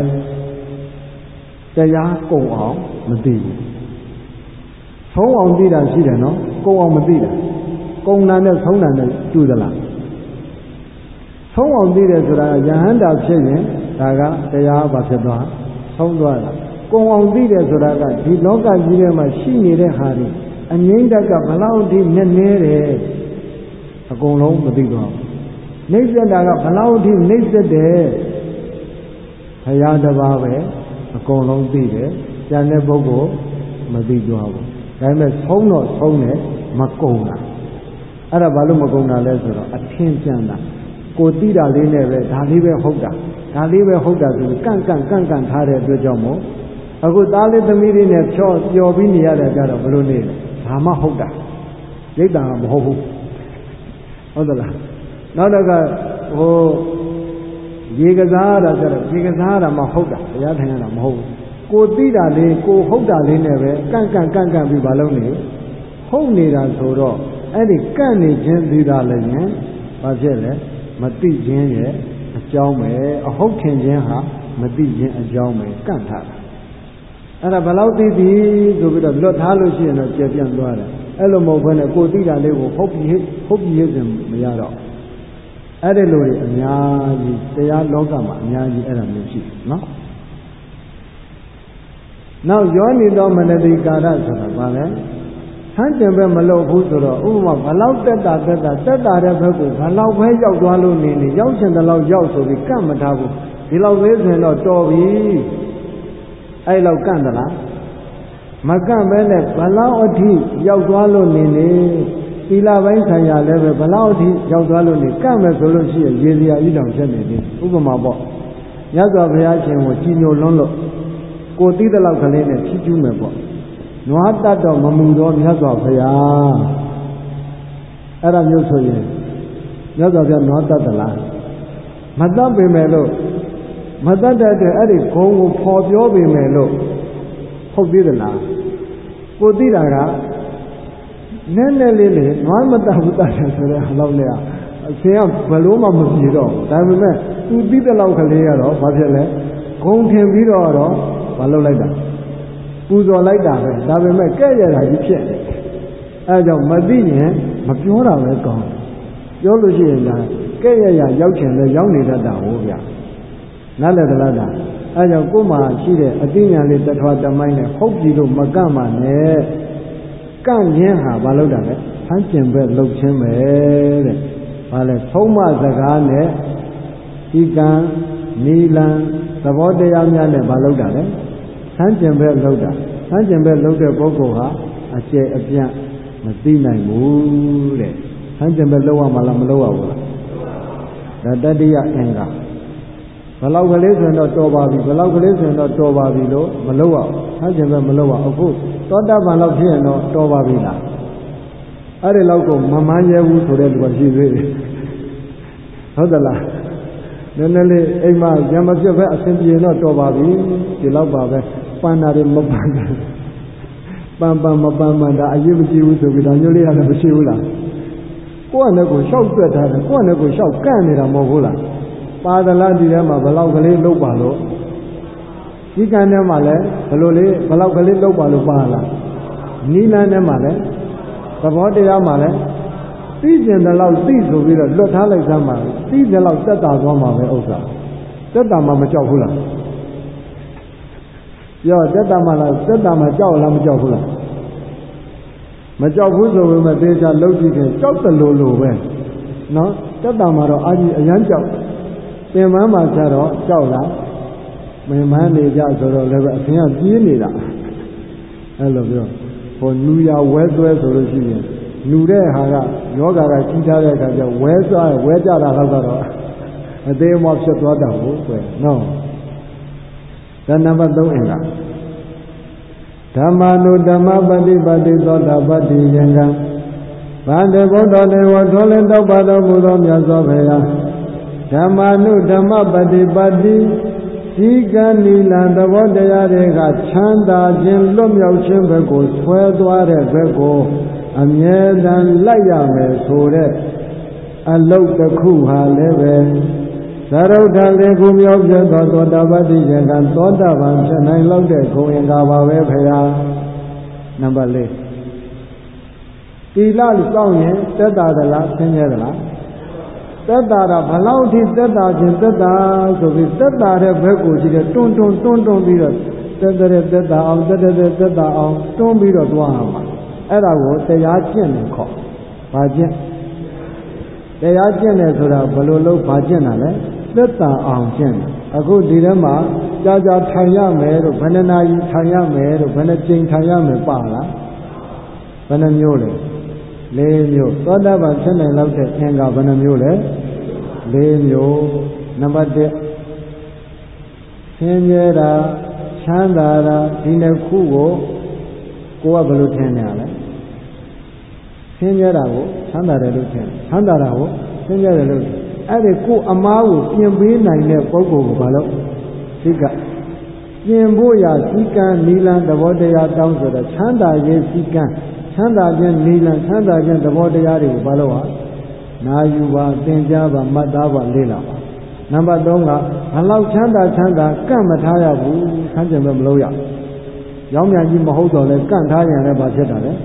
တရားကုန်အောင်မသိဘူးဆုံးအောင်သိတာရှိတယ်နော်ကုန်အောင်မသိတာကုန်တာနဲ့ဆုံးတာနဲ့တူသလားဆုံးအောင်သိတယ်ဆိုတာကယဟန္တာဖြစ်ရင်ဒါကတရားဘာဖြစ်သွားဆုံးသွားတာကုန်အောင်သိတယ်ဆိုတာကဒီလောကကြီးထဲမှာရှိနေတဲ့ဟာတွေအငြိမ့်တက်ကဘလောက်ထိနဲ့နေတယ်အကုန်လုံးမသိတော့ဘူးနှိမ့်ဆက်တာကဘလောက်ထိနှိမ့်ဆက်တယ်ဘုရားတစ်ပါးပဲအကုန်လုံးသိတယ်ကျန်တဲ့ပုဂ္ဂိုလ်မသိကြဘူးဒါပေမဲ့ဆုံးတော့ဆုံးတယ်မကုန်တာအဲ့ဒါဘာလို့မကုန်တာလဲဆိုတော့အထင်ကျန်တာကိုသိတာလေးနဲ့ပဲဒါလေးပဲဟုတ်တာဒါလေးပဲဟုတ်တာဆိုကန့်ထားတဲ့အတွက်ကြောင့်မို့အခုသားလေးသမီးလေးနဲ့ပျော်ပြီးနေရတဲ့ကြတော့ဘယ်လိုနေလဲဒါမှဟုတ်တာရိတ်တာမဟုတ်ဘူးဟုတ်သလားနောက်တော့ကရေကစားတာဆိုတော့ရေကစားတာမှဟုတ်တာတရားထိုင်ရတာမဟုတ်ဘူးကိုသိတာလေးကိုဟုတ်တာလေးနဲ့ပဲကန့်ပြီးဘာလို့နေဟုတ်နေတာဆိုတော့အဲ့ဒီကန့်နေခြင်းသိတာလည်းရင်ဘာဖြစ်လဲမသိခြင်းရဲ့အကြောင်းပဲအဟုတ်ထင်ခြင်းဟာမသိခြင်းအကြောင်းပဲကန့်ထားတာအဲ့ဒါဘယ်လောက်သိသည်ဆိုပြီးတော့လွတ်ထားလို့ရှိရင်တော့ကျေပြန့်သွားတယ်အဲ့လိုမဟုတ်ဘဲနဲ့ကိုသိတာလေးကိုဟုတ်ပြီစဉ်မရတော့အဲ့ဒီလိုတွေအများကြီးတရားလောကမှာအများကြီးအဲ့ဒါမျိုးရှိတယ်နော်နောက်ယောနိသောမနတိကာရဆိုတာဘာလဲဆန်းကျင်ပဲမလုပ်ဘူးဆိုတော့ဥပမာဘလောက်တက်တာတဲ့ဘက်ကိုဘလောက်ပဲရောက်သွားလို့နေရောက်ချင်တဲ့လောက်ရောက်ဆိုပြီးကန့်မထားဘူးဒီလောက်လေးဆိုရင်တော့တော်ပြီအဲ့လောက်ကန့်သလားမကန့်ပဲနဲ့ဘလောက်အထိရောက်သွားလို့နေသီလပိုင်းဆိုင်ရာလည်းပဲဘလောက်အထိရောက်သွားလို့နေကန့်မယ်ဆိုလို့ရှိရင်ရေစရာကြီးတောင်ဖြစ်နေပြီဥပမာပေါ့မြတ်စွာဘုရားရှင်ကိုကြည်ညိုလွန်းလို့ကိုသိတဲ့လောက်ကလေးနဲ့ဖြည့်ကျူးမယ်ပေါ့နွားတတ်တော့မမူတော့မြတ်စွာဘုရားအဲ့ဒါမျိုးဆိုရင်မြတ်စွာဘုရားနွားတတ်သလားမတတ်ပေမဲ့လို့မတတ်တဲ့အတွက်အဲ့ဒီဂုံကိုဖော်ပြောပေမဲ့လို့ဟုတ်သေးသလားကိုသိတာကနည်းနည်းလေးလေနွားမတတ်ဘူးတတ်တယ်ဆိုတဲ့အလောက်နဲ့အရှင်ကဘလို့မှမပြေတော့ဒါပေမဲ့သူသိတဲ့လောက်ကလေးကတော့ဘာဖြစ်လဲဂုံထင်ပြီးတော့မလုပ်လိုက်တာပူဇော်လိုက်တာပဲဒါပေမဲ့ကဲ့ရဲ့တာကြီးဖြစ်တယ်အဲကြောင့်မသိရင်မပြောတာပဲကောင်းပြောလို့ရှိရင်လည်းကဲ့ရဲ့ရရောက်ချင်လဲရောက်နေတတ်တာဟုတ်ဗျနားလည်သလားဒါအဲကြောင့်ကိုယ်မှာရှိတဲ့အသိဉာဏ်လေးတထွားတမိုင်းနဲ့ဟုတ်ပြီလို့မကန့်ပါနဲ့ကန့်ခြင်းဟာမလုပ်တာလေဆန်းကျင်ပဲလှုပ်ခြင်းပဲတဲ့ဘာလဲသုံးမစကားနဲ့ဤကံနီလံသဘောတရားများနဲ့မလုပ်တာလေဆန်းကျင်ပဲလှုပ်တာဆန်းကျင်ပဲလှုပ်တဲ့ပုဂ္ဂိုလ်ဟာအကျယ်အပြန့်မသိနိုင်ဘူးတဲ့ဆန်းကျင်ပဲလှုပ်ရမှာလားမလှုပ်ရဘူးလားဒါတတိယအင်္ဂါဘလောက်ကလေးဆိုရင်တော့တော်ပါပြီဘလောက်ကလေးဆိုရင်တော့တော်ပါပြီလို့မလှုပ်ရဆန်းကျင်ပဲမလှုပ်ရအခုသောတာပန်လောက်ဖြစ်ရင်တော့တော်ပါပြီလားအဲ့ဒီလောက်ကိုမမှန်းရဲဘူးဆိုတဲ့လူကရှိသေးတယ်ဟုတ်သလားနည်းနည်းလေးအိမ်မှာရံမပြတ်ပဲအဆင်ပြေတော့တော်ပါပြီဒီလောက်ပါပဲပန်းတာတွေမပန်းတာပန်းမပန်းဒါအရေးမကြီးဘူးဆိုပြီးဒါမျိုးလေးရတယ်မရှိဘူးလားကိုယ့်နဲ့ကိုယ်လျှောက်တွက်ထားတယ်ကိုယ့်နဲ့ကိုယ်လျှောက်ကန့်နေတာမဟုတ်ဘူးလားပါဒလားဒီထဲမှာဘလောက်ကလေးလှုပ်ပါလို့ဒီကံထဲမှာလည်းဘယ်လိုလေးဘလောက်ကလေးလှုပ်ပါလို့ပါလားနီလန်းထဲမှာလည်းသဘောတရားမှာလည်းသိကျင်တဲ့လောက်သိဆိုပြီးတော့လွတ်ထားလိုက်စမ်းပါသိတဲ့လောက်တက်တာသွားမှာပဲဥစ္စာတက်တာမှမကြောက်ဘူးလားပြောတက်တာမှလားတက်တာမှကြောက်လားမကြောက်ဘူးလားမကြောက်ဘူးဆိုပေမဲ့သေချာလှုပ်ကြည့်ရင်ကြောက်တယ်လို့ပဲနော်တက်တာမှတော့အာကြီးအရန်ကြောက်ပင်မမှာကျတော့ကြောက်လားပင်မနေကြဆိုတော့လည်းအခင်ကပြေးနေတာအဲ့လိုပြောဟိုနူရဝဲသွဲဆိုလို့ရှိရင်နူတဲ့ဟာကယောဂါကကြီးထားတဲ့အခါကျဝဲကြတာတော့အသေးမောဖြစ်သွားတာဟုတ်ကွယ်နော်ဒါနံပါတ်3အင်္ဂါဓမ္မာနုဓမ္မပฏิပတိသောတာပတ္တိယံကံဗန္တေဘုဒ္ဓတေဝထောလင်းတောက်ပါတော်မူသောမြတ်စွာဘုရားဓမ္မာနုဓမ္မပฏิပတိဒီကံနီလံသဘောတရားတွေကချမ်းသာခြင်းလွတ်မြောက်ခြင်းဘက်ကိုဆွဲသွားတဲ့ဘက်ကိုအမြဲတမ်းလိုက်ရမယ်ဆိုတဲ့အလုတ်တစ်ခုဟာလည်းပဲသရုဒ္ဓလေးခုမြောက်ပြသောသောတာပတ္တိယံကသောတာပန်ဖြစ်နိုင်လောက်တဲ့ဂုဏ်အင်္ဂါပါပဲဖေဟာနံပါတ်4တိလစောင့်ရင်တက်တာသလားဆင်းရဲသလားတက်တာဘလောက်ထိတက်တာခြင်းတက်တာဆိုပြီးတက်တာတဲ့ဘက်ကိုကြည့်တယ်တွန်းပြီးတော့တက်တာအောင်တက်တာအောင်တွန်းပြီးတော့သွားရမှာအဲ့ဒါကိုတရားကျင့်တယ်ခေါ်ဘာကျင့်တရားကျင့်တယ်ဆိုတာဘယ်လိုလုပ်ဘာကျင့်တာလဲသက်သာအောင်ကျင့်တယ်အခုဒီထဲမှာကြာထိုင်ရမယ်တို့ဘယ်နှနာရီထိုင်ရမယ်တို့ဘယ်နှချိန်ထိုင်ရမယ်ပါလားဘယ်နှမျိုးလဲ4မျိုးသောတာပန်ဖြစ်နိုင်လောက်တဲ့အင်္ဂါဘယ်နှမျိုးလဲ4မျိုးနံပါတ်1ဆင်းရဲတာချမ်းသာတာဒီနှစ်ခုကိုကဘယ်လိုထင်နေရလဲဆင်းရဲတာကိုချမ်းသာတယ်လို့ထင်ချမ်းသာတာကိုဆင်းရဲတယ်လို့အဲ့ဒီကိုအမားကိုပြင်ပေးနိုင်တဲ့ပုဂ္ဂိုလ်ကိုဘာလို့သိကပြင်ဖို့ရာစည်းကမ်းနီလန်သဘောတရားတောင်းဆိုတော့ချမ်းသာရေးစည်းကမ်းချမ်းသာခြင်းနီလန်ချမ်းသာခြင်းသဘောတရားတွေကိုဘာလို့ဟာနာယူပါသင်ကြားပါမှတ်သားပါလေ့လာပါနံပါတ်3ကဘလောက်ချမ်းသာကန့်မထားရဘူးဆန်းကျင်ပဲမလုပ်ရရောင်းမြန်ကြီးမဟုတ်တော့လဲကန့်ထားရင်လည်းဘာဖြစ်တာလဲ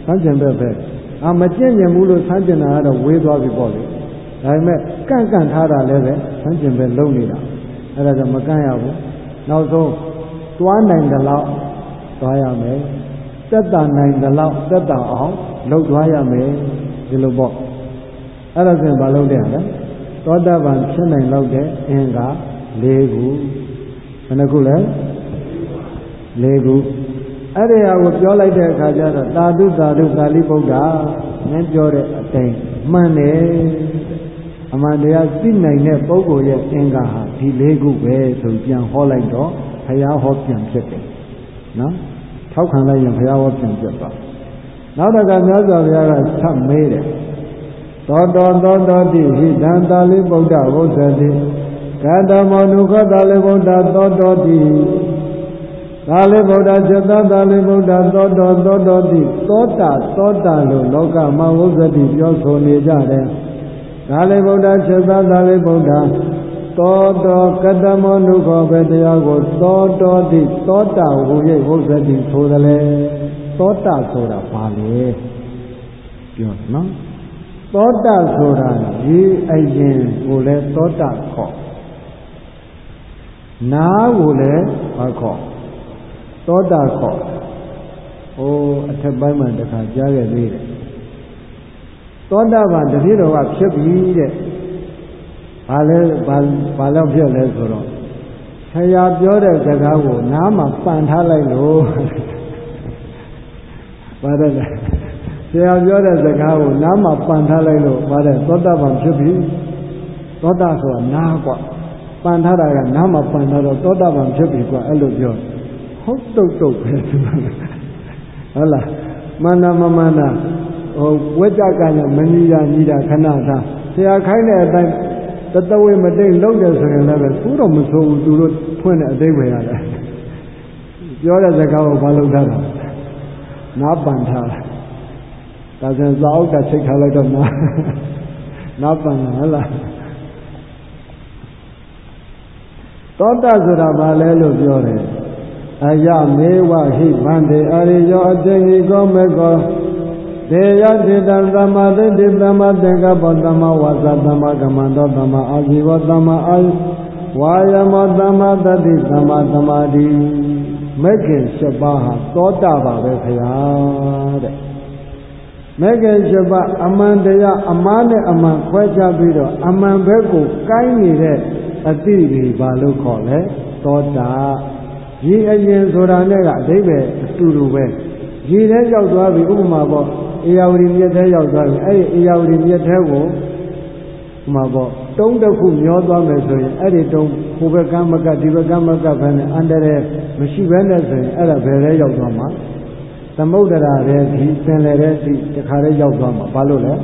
ဆန်းကျင်ပဲမကျင့်ကြံဘူးလို့ဆန်းကျင်တာကတော့ဝေးသွားပြီပေါ့လေဒါပေမဲ့ကန့်ထားတာလည်းပဲဆန်းကျင်ပဲလုံနေတာအဲ့ဒါကြောင့်မကန့်ရဘူးနောက်ဆုံးသွားနိုင်သလောက်သွားရမယ်သက်သာနိုင်သလောက်သက်သာအောင်လုပ်သွားရမယ်ဒီလိုပေါ့အဲ့ဒါဆိုရင်မလုပ်တဲ့ဟာလေသောတာပန်ဖြစ်နိုင်လောက်တဲ့အင်္ဂါ၄ခုဘယ်နှခုလဲ၄ခုအဲ့ဒီဟာကိုပြောလိုက်တဲ့အခါကျတော့သာဓုသာလိဗုဒ္ဓငါပြောတဲ့အတိုင်းမှန်တယ်အမှန်တရားသိနိုင်တဲ့ပုဂ္ဂိုလ်ရဲ့အင်္ဂါဟာဒီ၄ခုပဲဆိုပြန်ဟောလိုက်တော့ဘုရားဟောပြန်ဖြစ်တယ်နော်ထောက်ခံလိုက်ရင်ဘုရားဟောပြန်ဖြစ်သွားနောက်တစ်ခါမြတ်စွာဘုရားကဆက်မေးတယ်သောတောတိဟိတံသာလိဗုဒ္ဓဝုဇ္ဇတိကတမောနုခောသာလိဗုဒ္ဓသောတောတိသာလိဗုဒ္ဓจิตသာလိဗုဒ္ဓသောတောတိသောတာလို့လောကမှာဝုဇ္ဇတိပြောဆိုနေကြတယ်သာလိဗုဒ္ဓจิตသာလိဗုဒ္ဓသောတောကတမောနုခောပဲတရားကိုသောတောတိသောတာဟူ၍ဝုဇ္ဇတိဆိုတယ်လေသောတာဆိုတာဘာလဲပြောနော်သောတာဆိုတာဒီအရင်ကိုလည်းသောတာခေါ်နာကိုလည်းဘာခေါ်သောတာခေါ်အထက်ပိုင်းမှာတခါကြားခဲ့သေးတယ်သောတာပန်တတိတော်ကဖြစ်ပြီတဲ့ဘာလို့ဖြစ်လဲဆိုတော့ဆရာပြောတဲ့စကားကိုနားမှာပန်ထားလိုက်လို့ပါတယ်ဆရာပြောတဲ့စကားကိုနားမှာပန်ထားလိုက်လို့ပါတယ်သောတာပန်ဖြစ်ပြီသောတာဆိုတာနားกว่าပန်ထားတာကနားမှာပန်ထားတော့သောတာပန်ဖြစ်ပြီกว่าအဲ့လိုပြောဟုတ်တုတ်ပဲဟုတ်လားမန္တမမန္တဝိကြကံနဲ့မညီတာခဏသားဆရာခိုင်းတဲ့အတိုင်းတတဝိမတိတ်လုံးတယ်ဆိုရင်လည်းပဲသူတော့မဆိုးဘူးသူတို့ဖွင့်တဲ့အသိပဲရတယ်ပြောတဲ့စကားကိုဘာလုပ်ထားတာနားပန်ထားတာဒါဆိုရင်သာဥဒ္ဒချိတ်ထားလိုက်တော့နားပန်လားလားသောတာဆိုတာဘာလဲလို့ပြောတယ်အယမေဝဟိဗန္တေအရိယောအတေဟိကောမေကောဒေယတိတံသမ္မာဒိဋ္ဌိသမ္မာသင်္ကပ္ပသမ္မာဝါစာသမ္မာကမ္မန္တောသမ္မာအာဇီဝသမ္မာအာဝါယမောသမ္မာတတိသမ္မာသမာဓိမဂ္ဂင်၈ပါးဟာသောတာပါပဲခရားတဲ့မဂ္ဂင်၈ပါးအမှန်တရားအမှားနဲ့အမှန်ခွဲခြားပြီးတော့အမှန်ဘက်ကိုကိုင်းနေတဲ့အတိတွေဘာလို့ခေါ်လဲသောတာဒီအရင်ဆိုတာနဲ့ကအဓိပ္ပာယ်အတူတူပဲဒီထဲရောက်သွားပြီဥပမာပေါ့ဧရာဝတီမြစ်ထဲရောက်သွားပြီအဲ့ဒီဧရာဝတီမြစ်ထဲကိုဥပမာပေါ့တုံးတစ်ခုမျောသွားမယ်ဆိုရင်အဲ့ဒီတုံးဟိုဘက်ကမ်းမကဒီဘက်ကမ်းမကဘဲနဲ့အန္တရာယ်မရှိဘဲနဲ့ဆိုရင်အဲ့ဒါဘယ်ထဲရောက်သွားမှာသမုဒ္ဒရာထဲဒီပင်လယ်ထဲဒီတခါတည်းရောက်သွားမှာဘာလို့လဲ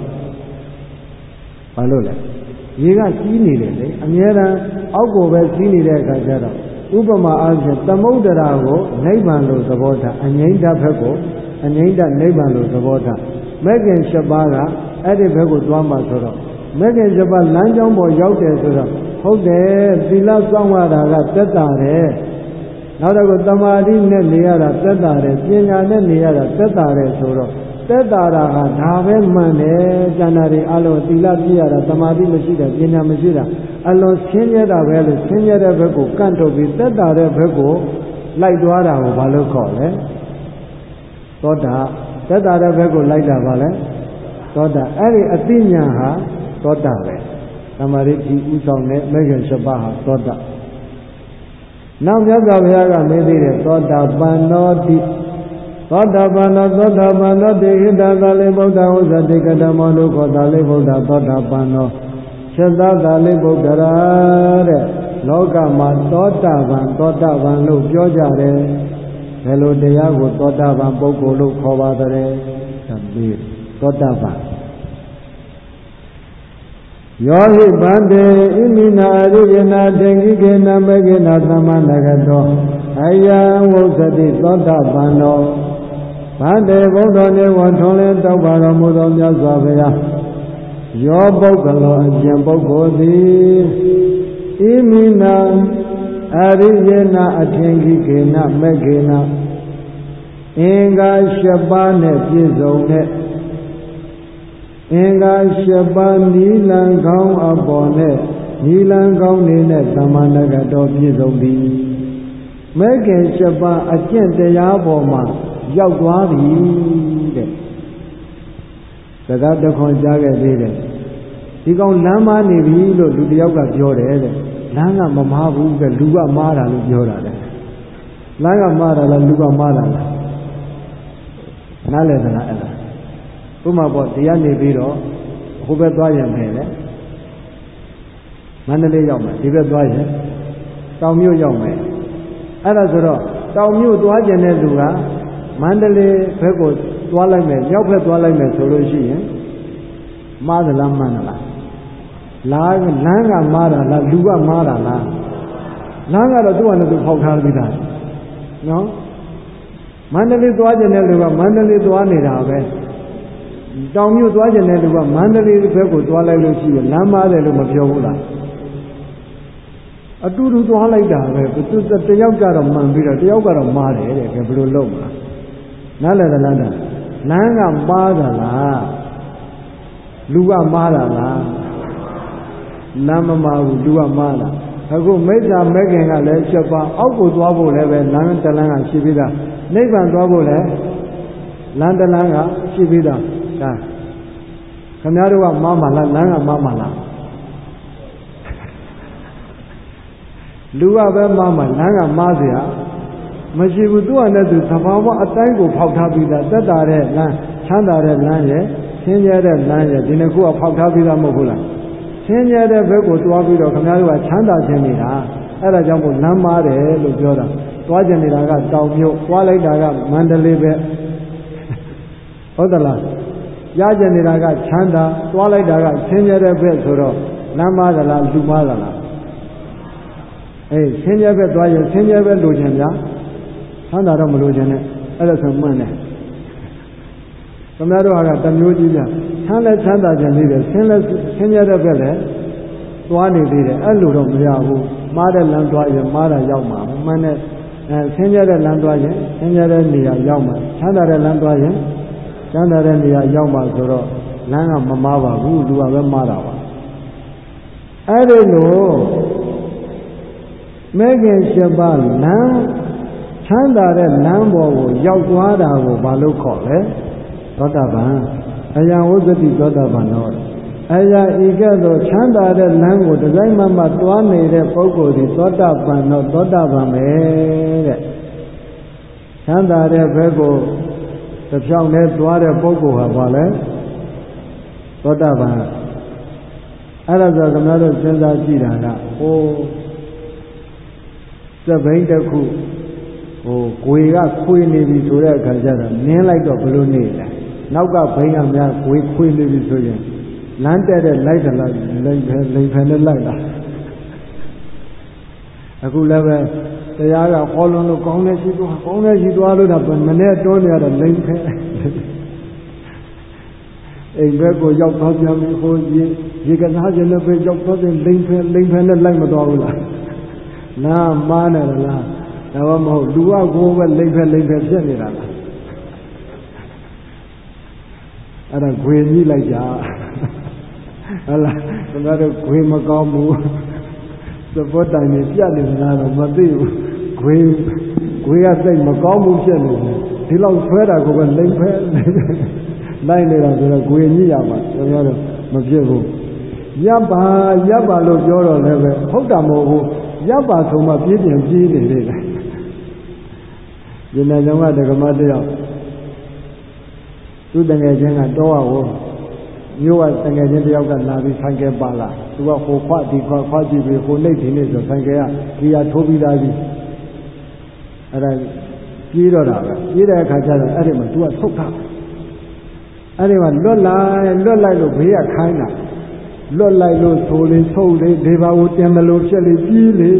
ရေကစီးနေတယ်လေအများအားအောက်ကိုပဲစီးနေတဲ့အခါကျတော့ဥပမာအားဖြင့်သမုဒ္ဒရာကိုနိဗ္ဗာန်လို့သဘောထားအငြိမ့်တဘက်ကိုအငြိမ့်တနိဗ္ဗာန်လို့သဘောထားမဂ္ဂင်၈ပါးကအဲ့ဒီဘက်ကိုသွားမှာဆိုတော့မဂ္ဂင်၈ပါးလမ်းကြောင်းပေါ်ရောက်တယ်ဆိုတော့ဟုတ်တယ်သီလစောင့်ရတာကသက်သာတယ်နောက်တော့သမာဓိနဲ့နေရတာသက်သာတယ်ပညာနဲ့နေရတာသက်သာတယ်ဆိုတော့သက်သာတာဟာဒါပဲမှန်တယ်ကျန်တာတွေအလုံးသီလပြည့်ရတာသမာဓိမရှိတာပညာမရှိတာအလုံးဆင်းရဲတာပဲလို့ဆင်းရဲတဲ့ဘက်ကိုကန့်ထုတ်ပြီးသက်သာတဲ့ဘက်ကိုလိုက်သွားတာကိုဘာလို့ခေါ်လဲသောတာသက်သာတဲ့ဘက်ကိုလိုက်တာပါလဲသောတာအဲ့ဒီအသိဉာဏ်ဟာသောတာပဲသမာဓိဥဆောင်တဲ့မဂ္ဂင်၈ပါးဟာသောတာနောက်မြတ်စွာဘုရားကမေးသေးတယ်သောတာပန်နောတိသောတာပန်နောတိဟိတသာလိဗုဒ္ဓဝဇ္ဇတိကတမောနုခောသာလိဗုဒ္ဓသောတာပန်နောချက်သာလိဗုဒ္ဓရာတဲ့လောကမှာသောတာပန်လို့ပြောကြတယ်ဘယ်လိုတရားကိုသောတာပန်ပုဂ္ဂိုလ်လို့ခေါ်ပါသလဲသတိသောတာပန်ယောဟိဗန္တေဣမိနာအရိယနာတေကိကေနမေကေနသမ္မာနဂတောအယံဝုဇ္ဇတိသောတာပန်နောဗန္တေဘုဒ္ဓနေဝထွန်လင်းတောက်ပါတော်မူသောမြတ်စွာဘုရားယောပုဂ္ဂလောအကျင့်ပုဂ္ဂိုလ်သည်ဣမိနာအရိယနာအထင်ကိကေနမေကေနဣအင်္ဂါ7ပါးနဲ့ပြည့်စုံတဲ့အင်္ဂါ7ပါးနီလံကောင်းအပေါ်နဲ့နီလံကောင်းနေနဲ့သမ္မာနဂတောပြည့်စုံသည်မဲခင်7ပါးအကျင့်တရားပေါ်မှာရောက်သွားပြီတဲ့စကားတခွန်ကြားခဲ့သေးတယ်ဒီကောင်လမ်းမနေပြီလို့လူတယောက်ကပြောတယ်တဲ့လမ်းကမမားဘူးတဲ့လူကမားတာလို့ပြောတာတဲ့လမ်းကမားတာလားလူကမားတာလားနားလည်သလားအဲ့ဒါဥပမာပေါ့တရားနေပြီးတော့ဟိုဘက်သွားရင်ပဲလေမန္တလေးရောက်မယ်ဒီဘက်သွားရင်တောင်မြို့ရောက်မယ်အဲ့ဒါဆိုတော့တောင်မြို့သွားကျင်တဲ့လူကမန္တလေးဘက်ကိုသွားလိုက်မယ်မြောက်ဘက်သွားလိုက်မယ်ဆိုလို့ရှိရင်မှားသလားမှန်သလားလမ်းကမှားတာလားလူကမှားတာလားလမ်းကတော့သူ့ဟာနဲ့သူဖောက်ထားပြီးသားနော်မန္တလေးသွားကျင်တဲ့လူကမန္တလေးသွားနေတာပဲတောင်မြို့သွားကျင်တဲ့လူကမန္တလေးဘက်ကိုသွားလိုက်လို့ရှိရင်လမ်းမှားတယ်လို့မပြောဘူးလားအတူတူသွားလိုက်တာပဲသူတယောက်ကတော့မှန်ပြီးတော့တယောက်ကတော့မှားတယ်တဲ့ဘယ်လိုလုပ်မလဲနားလည်သလားလမ်းကမှားတာလားလူကမှားတာလားလမ်းမမှားဘူးလူကမှားတာအခုမိစ္ဆာမဲခင်ကလည်း7ပါးအောက်ကိုသွားဖို့လည်းပဲလမ်းတစ်လမ်းကရှိပြီးသားနိဗ္ဗာန်သွားဖို့လည်းလမ်းတစ်လမ်းကရှိပြီးသားဒါခင်ဗျားတို့ကမှားမှာလားလမ်းကမှားမှာလားလူကပဲမှားမှာလမ်းကမှားเสียမရှိဘူးသူ့အနေနဲ့သူသဘာဝအတိုင်းကိုဖောက်ထားပြီးသားတက်တာတဲ့လမ်းချမ်းသာတဲ့လမ်းရဲ့ဆင်းရဲတဲ့လမ်းရဲ့ဒီနှစ်ခုကဖောက်ထားပြီးသားမဟုတ်ဘူးလားဆင်းရဲတဲ့ဘက်ကိုတွားပြီးတော့ခင်ဗျားတို့ကချမ်းသာခြင်းနေတာအဲ့ဒါကြောင့်မို့လမ်းမားတယ်လို့ပြောတာတွားခြင်းနေတာကတောင်မြို့တွားလိုက်တာကမန္တလေးပဲဟုတ်သလားရခြင်းနေတာကချမ်းသာတွားလိုက်တာကဆင်းရဲတဲ့ဘက်ဆိုတော့လမ်းမားသလားလူမားသလားအေးဆင်းရဲဘက်တွားရင်ဆင်းရဲဘက်လိုချင်ဗျာချမ်းသာတော့မလိုချင်နဲ့အဲ့ဒါဆိုမှန်တယ်ခင်ဗျားတို့ကတမျိုးကြီးပြချမ်းလဲချမ်းသာခြင်းလေးတယ်ဆင်းရဲတဲ့ဘက်လည်းသွားနေသေးတယ်အဲ့လိုတော့မရဘူးမှားတဲ့လမ်းသွားရင်မှားတာရောက်မှာမှန်တဲ့ဆင်းရဲတဲ့လမ်းသွားရင်ဆင်းရဲတဲ့နေရာရောက်မှာချမ်းသာတဲ့လမ်းသွားရင်ချမ်းသာတဲ့နေရာရောက်မှာဆိုတော့လမ်းကမမှားပါဘူးလူကပဲမှားတာပါအဲ့ဒီလိုမဲခင်7ပါးလမ်းချမ်းသာတဲ့လမ်းပေါ်ကိုရောက်သွားတာကိုဘာလို့ခေါ်လဲသောတာပန်အယံဝုဇ္ဇတိသောတာပန်တော့အယံဤကဲ့သို့ချမ်းသာတဲ့လမ်းကိုဒီဇိုင်းမမသွားနေတဲ့ပုဂ္ဂိုလ်ဒီသောတာပန်တော့သောတာပန်ပဲတဲ့ချမ်းသာတဲ့ဘက်ကိုတစ်ဖြောင်းနဲ့သွားတဲ့ပုဂ္ဂိုလ်ဟာဘာလဲသောတာပန်အဲ့ဒါဆိုခင်ဗျားတို့စဉ်းစားကြည့်တာကဟိုစက်ဘိန်းတစ်ခုကိုယ်ကခွေနေပြီဆိုတဲ့အခါကျတော့နင်းလိုက်တော့ဘယ်လိုနေလဲနောက်ကဘိန်းကများကိုယ်ခွေနေပြီဆိုရင်လမ်းတက်တဲ့လိုက်တယ်လားလိမ်ဖယ်နဲ့လိုက်တာအခုလည်းပဲတရားကဟောလုံးလို့ကောင်းတဲ့ရှိသွားလို့တော့မနဲ့တွန်းနေရတော့လိမ်ဖယ်အိမ်ဘက်ကိုရောက်သွားပြန်ပြီဟိုရေကစားခြင်းနဲ့ပဲရောက်သွားတဲ့လိမ်ဖယ်နဲ့လိုက်မသွားဘူးလားနားမားနေတယ်လားဒါမှမဟုတ်လူကကိုယ်ပဲလိမ့်ဖက်ဖြစ်နေတာလားအဲ့ဒါခွေကြီးလိုက်ကြဟုတ်လားခင်ဗျားတို့ခွေမကောင်းဘူးသဘောတိုင်နေပြတ်နေသလားတော့မသိဘူးခွေကသိမကောင်းဘူးဖြစ်နေတယ်ဒီလောက်ဆွဲတာကိုပဲလိမ့်ဖက်လိုက်နေတာဆိုတော့ခွေကြီးရပါခင်ဗျားတို့မဖြစ်ဘူးရပ်ပါလို့ပြောတော့လည်းပဲဟုတ်တာမဟုတ်ဘူးရပ်ပါဆုံးမှပြေးနေသေးတယ်ဒီနေ့ကျောင်းကဒကမတယောက်သူတငယ်ချင်းကတော့ဟိုမျိုးကတငယ်ချင်းတယောက်ကလာပြီးဆိုင်ကယ်ပါလာသူကဟိုခွဒီခွကြည့်ပြီးဟိုနှိပ်ဒီနေ့ဆိုဆိုင်ကယ်ကဒီဟာထိုးပြီးသားကြီးအဲ့ဒါပြေးတော့တာပဲပြေးတဲ့အခါကျတော့အဲ့ဒီမှာသူကထုတ်တာအဲ့ဒီမှာလွတ်လိုက်လို့ဘေးကခိုင်းတာလွတ်လိုက်လို့ဆိုလေထုတ်လေဒီဘာကိုတင်မလို့ဖြစ်လေကြီးလေ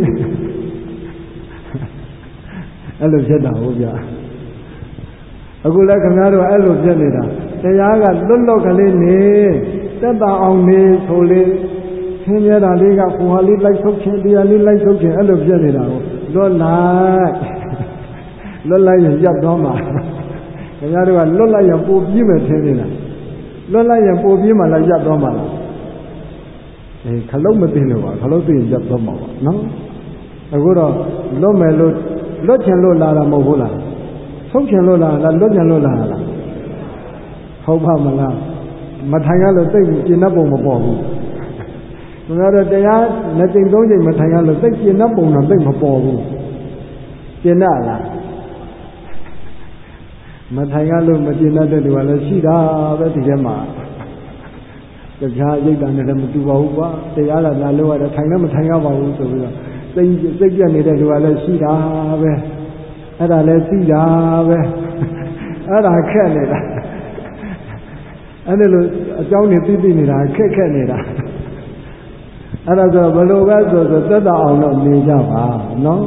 အဲ့လိုဖြစ်တာဟုတ်ဗျာအခုလည်းခင်ဗျားတို့အဲ့လိုဖြစ်နေတာတရားကလွတ်ကလေးနေတက်တာအောင်နေဆိုလေဆင်းရဲတာလေးကဟိုဟာလေးလိုက်ထုတ်ခြင်းတရားလေးလိုက်ထုတ်ခြင်းအဲ့လိုဖြစ်နေတာကိုလွတ်လိုက်ရင်ရပ်တော့မှာခင်ဗျားတို့ကလွတ်လိုက်ရင်ပို့ပြီးမယ်ထင်နေတာလွတ်လိုက်ရင်ပို့ပြီးမှလည်းရပ်သွားမှာလားခလုံးမသိလို့ပါခလုံးသိရင်ရပ်သွားမှာပါနော်အခုတော့လွတ်မယ်လို့လွတ်ချင်လို့လာတာမဟုတ်ဘူးလားဆုံးချင်လို့လာလားလွတ်ချင်လို့လာလားဟုတ်ပါမလားမထိုင်ရလို့သိကျင်납ပုံမပေါ်ဘူးခင်ဗျားတို့တရားနှစ်ကြိမ်သုံးကြိမ်မထိုင်ရလို့သိကျင်납ပုံတော့သိမပေါ်ဘူးကျင်납လားမထိုင်ရလို့မကျင်납တဲ့လူကလည်းရှိတာပဲဒီထဲမှာတရားရိတ်တာနဲ့လည်းမတူပါဘူးကွာတရားလာလို့ရတယ်ထိုင်လည်းမထိုင်ရပါဘူးဆိုပြီးတော့စိတ်ပြတ်နေတဲ့လူကလည်းရှိတာပဲအဲ့ဒါလည်းသိတာပဲအဲ့ဒါခက်နေတာအဲ့ဒါလို့အကြောင်းတွေသိနေတာခက်နေတာအဲ့ဒါဆိုဘယ်လိုပဲဆိုသက်သာအောင်တော့နေကြပါနော်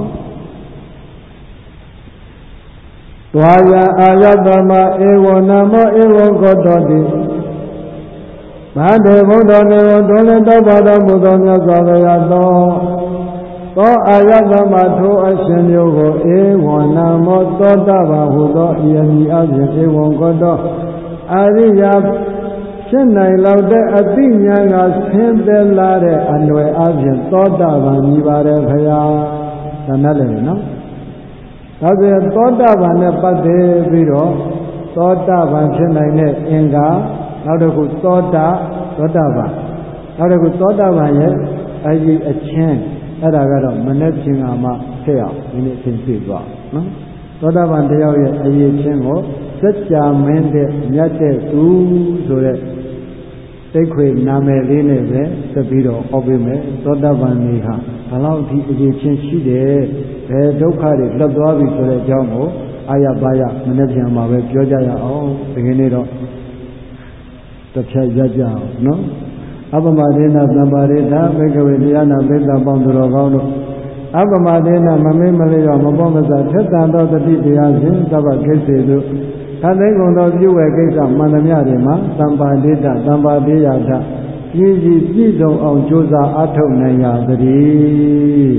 ဝါယအာယတမဧဝနမောဧဝကောတောတိဘာတေဘုဒ္ဓနေဝဒုလတောပါတော်မူသောမြတ်စွာဘုရားသောအာယတမထိုအရှင်မျိုးကိုဧဝနမောသောတပန်ဟုသောယမီအပြင်ဧဝံကောတောအာရိယဖြစ်နိုင်လောက်တဲ့အသိဉာဏ်ကဆင်းသက်လာတဲ့အလွယ်အပြင်သောတပန်မြည်ပါတယ်ခရားဒါနဲ့လည်းနော်ဒါဆိုရင်သောတပန်နဲ့ပတ်သက်ပြီးတော့သောတပန်ဖြစ်နိုင်တဲ့အင်္ဂါနောက်တစ်ခုသောတပန်နောက်တစ်ခုသောတပန်ရဲ့အကြီးအချင်းအဲ့ဒါကတော့မနေ့ချင်းကမှဆက်အောင်ဒီနေ့သင်ပြသွားနော်သောတပန်တယောက်ရဲ့အကြီးချင်းကိုစัจ जा မင်းတဲ့မြတ်တဲ့သူဆိုတဲ့သိခွေနာမည်လေးနဲ့ပဲဆက်ပြီးတော့ဟောပေးမယ်သောတပန်နေဟာဘလောက်ဒီအကြီးချင်းရှိတယ်ဘယ်ဒုက္ခတွေလွတ်သွားပြီဆိုတဲ့အကြောင်းကိုအာရပါရမနေ့ပြန်မှာပဲပြောကြရအောင်ဒီကနေ့တော့တစ်ဖြတ်ရကြအောင်နော်အပမဒေနသံပါရိသဘေကဝေတရားနာပိဿပေါင်းသူတော်ကောင်းတို့အပမဒေနမမေးမလျော့မပေါမစားထက်တန်သောတတိတရားစဉ်သဗ္ဗကိစ္စေသူခန္ဓာကုန်သောပြုဝဲကိစ္စမှန်သမျှတွေမှာသံပါဒိတသံပါတိယထပြည့်စည်ပြည့်စုံအောင်ကြိုးစားအားထုတ်နိုင်ရသတည်း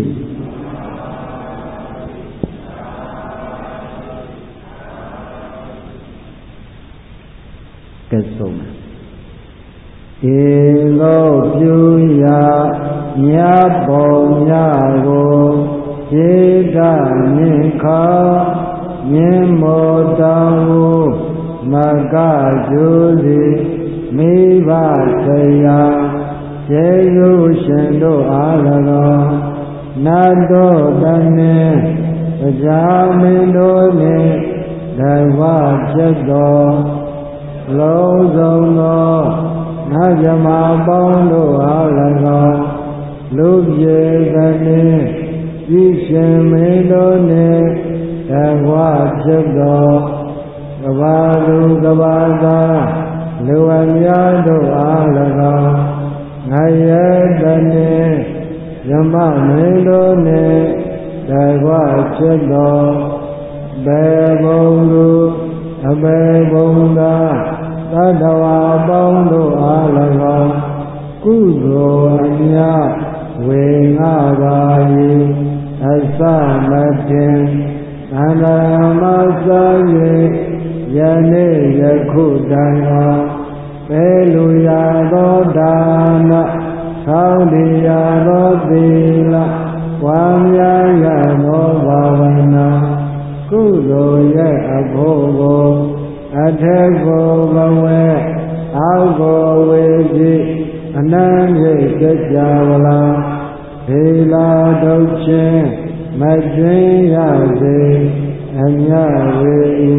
ကဲဆုံးဧလောပြုရာမြတ်ပုံများကိုခြေတမြင့်ခါမြင့်မောတောင်းကိုမကကျိုးစီမိဘဆရာကျေရုရှင်တို့အား၎င်းနတ်တို့တည်းနှင့်တရားမင်းတို့နှင့်ဓမ္မဖြစ်သောလုံးစုံသောနတ်ဇမပေါင်းတို့အား၎င်းလူပြေကနေဤရှင်မင်းတို့နှင့်ဓမ္မဖြစ်သောကဘာလူကဘာသာလူအများတို့အား၎င်းငရဲတည်းဇမမင်းတို့နှင့်ဓမ္မဖြစ်သောဘေဘုံလူအဘေဘုံသာသတ္တဝါပေါင်းတို့အား၎င်းကုသိုလ်အမြတ်ဝေငှပါ၏အစမတင်သန္တာမစား၍ယနေ့ယခုတိုင်အောင်ပေလူရသောဒါနသောတိရသောသီလဝါများရသောဘာဝနာကုသိုလ်ရဲ့အဖို့ကိုအထက်ကိုဘဝအောက်ကိုဝေရှိအနန္တစัจ जा ဝလာဒေလာဒုချင်းမကျွင်းရစေအမြဝေယ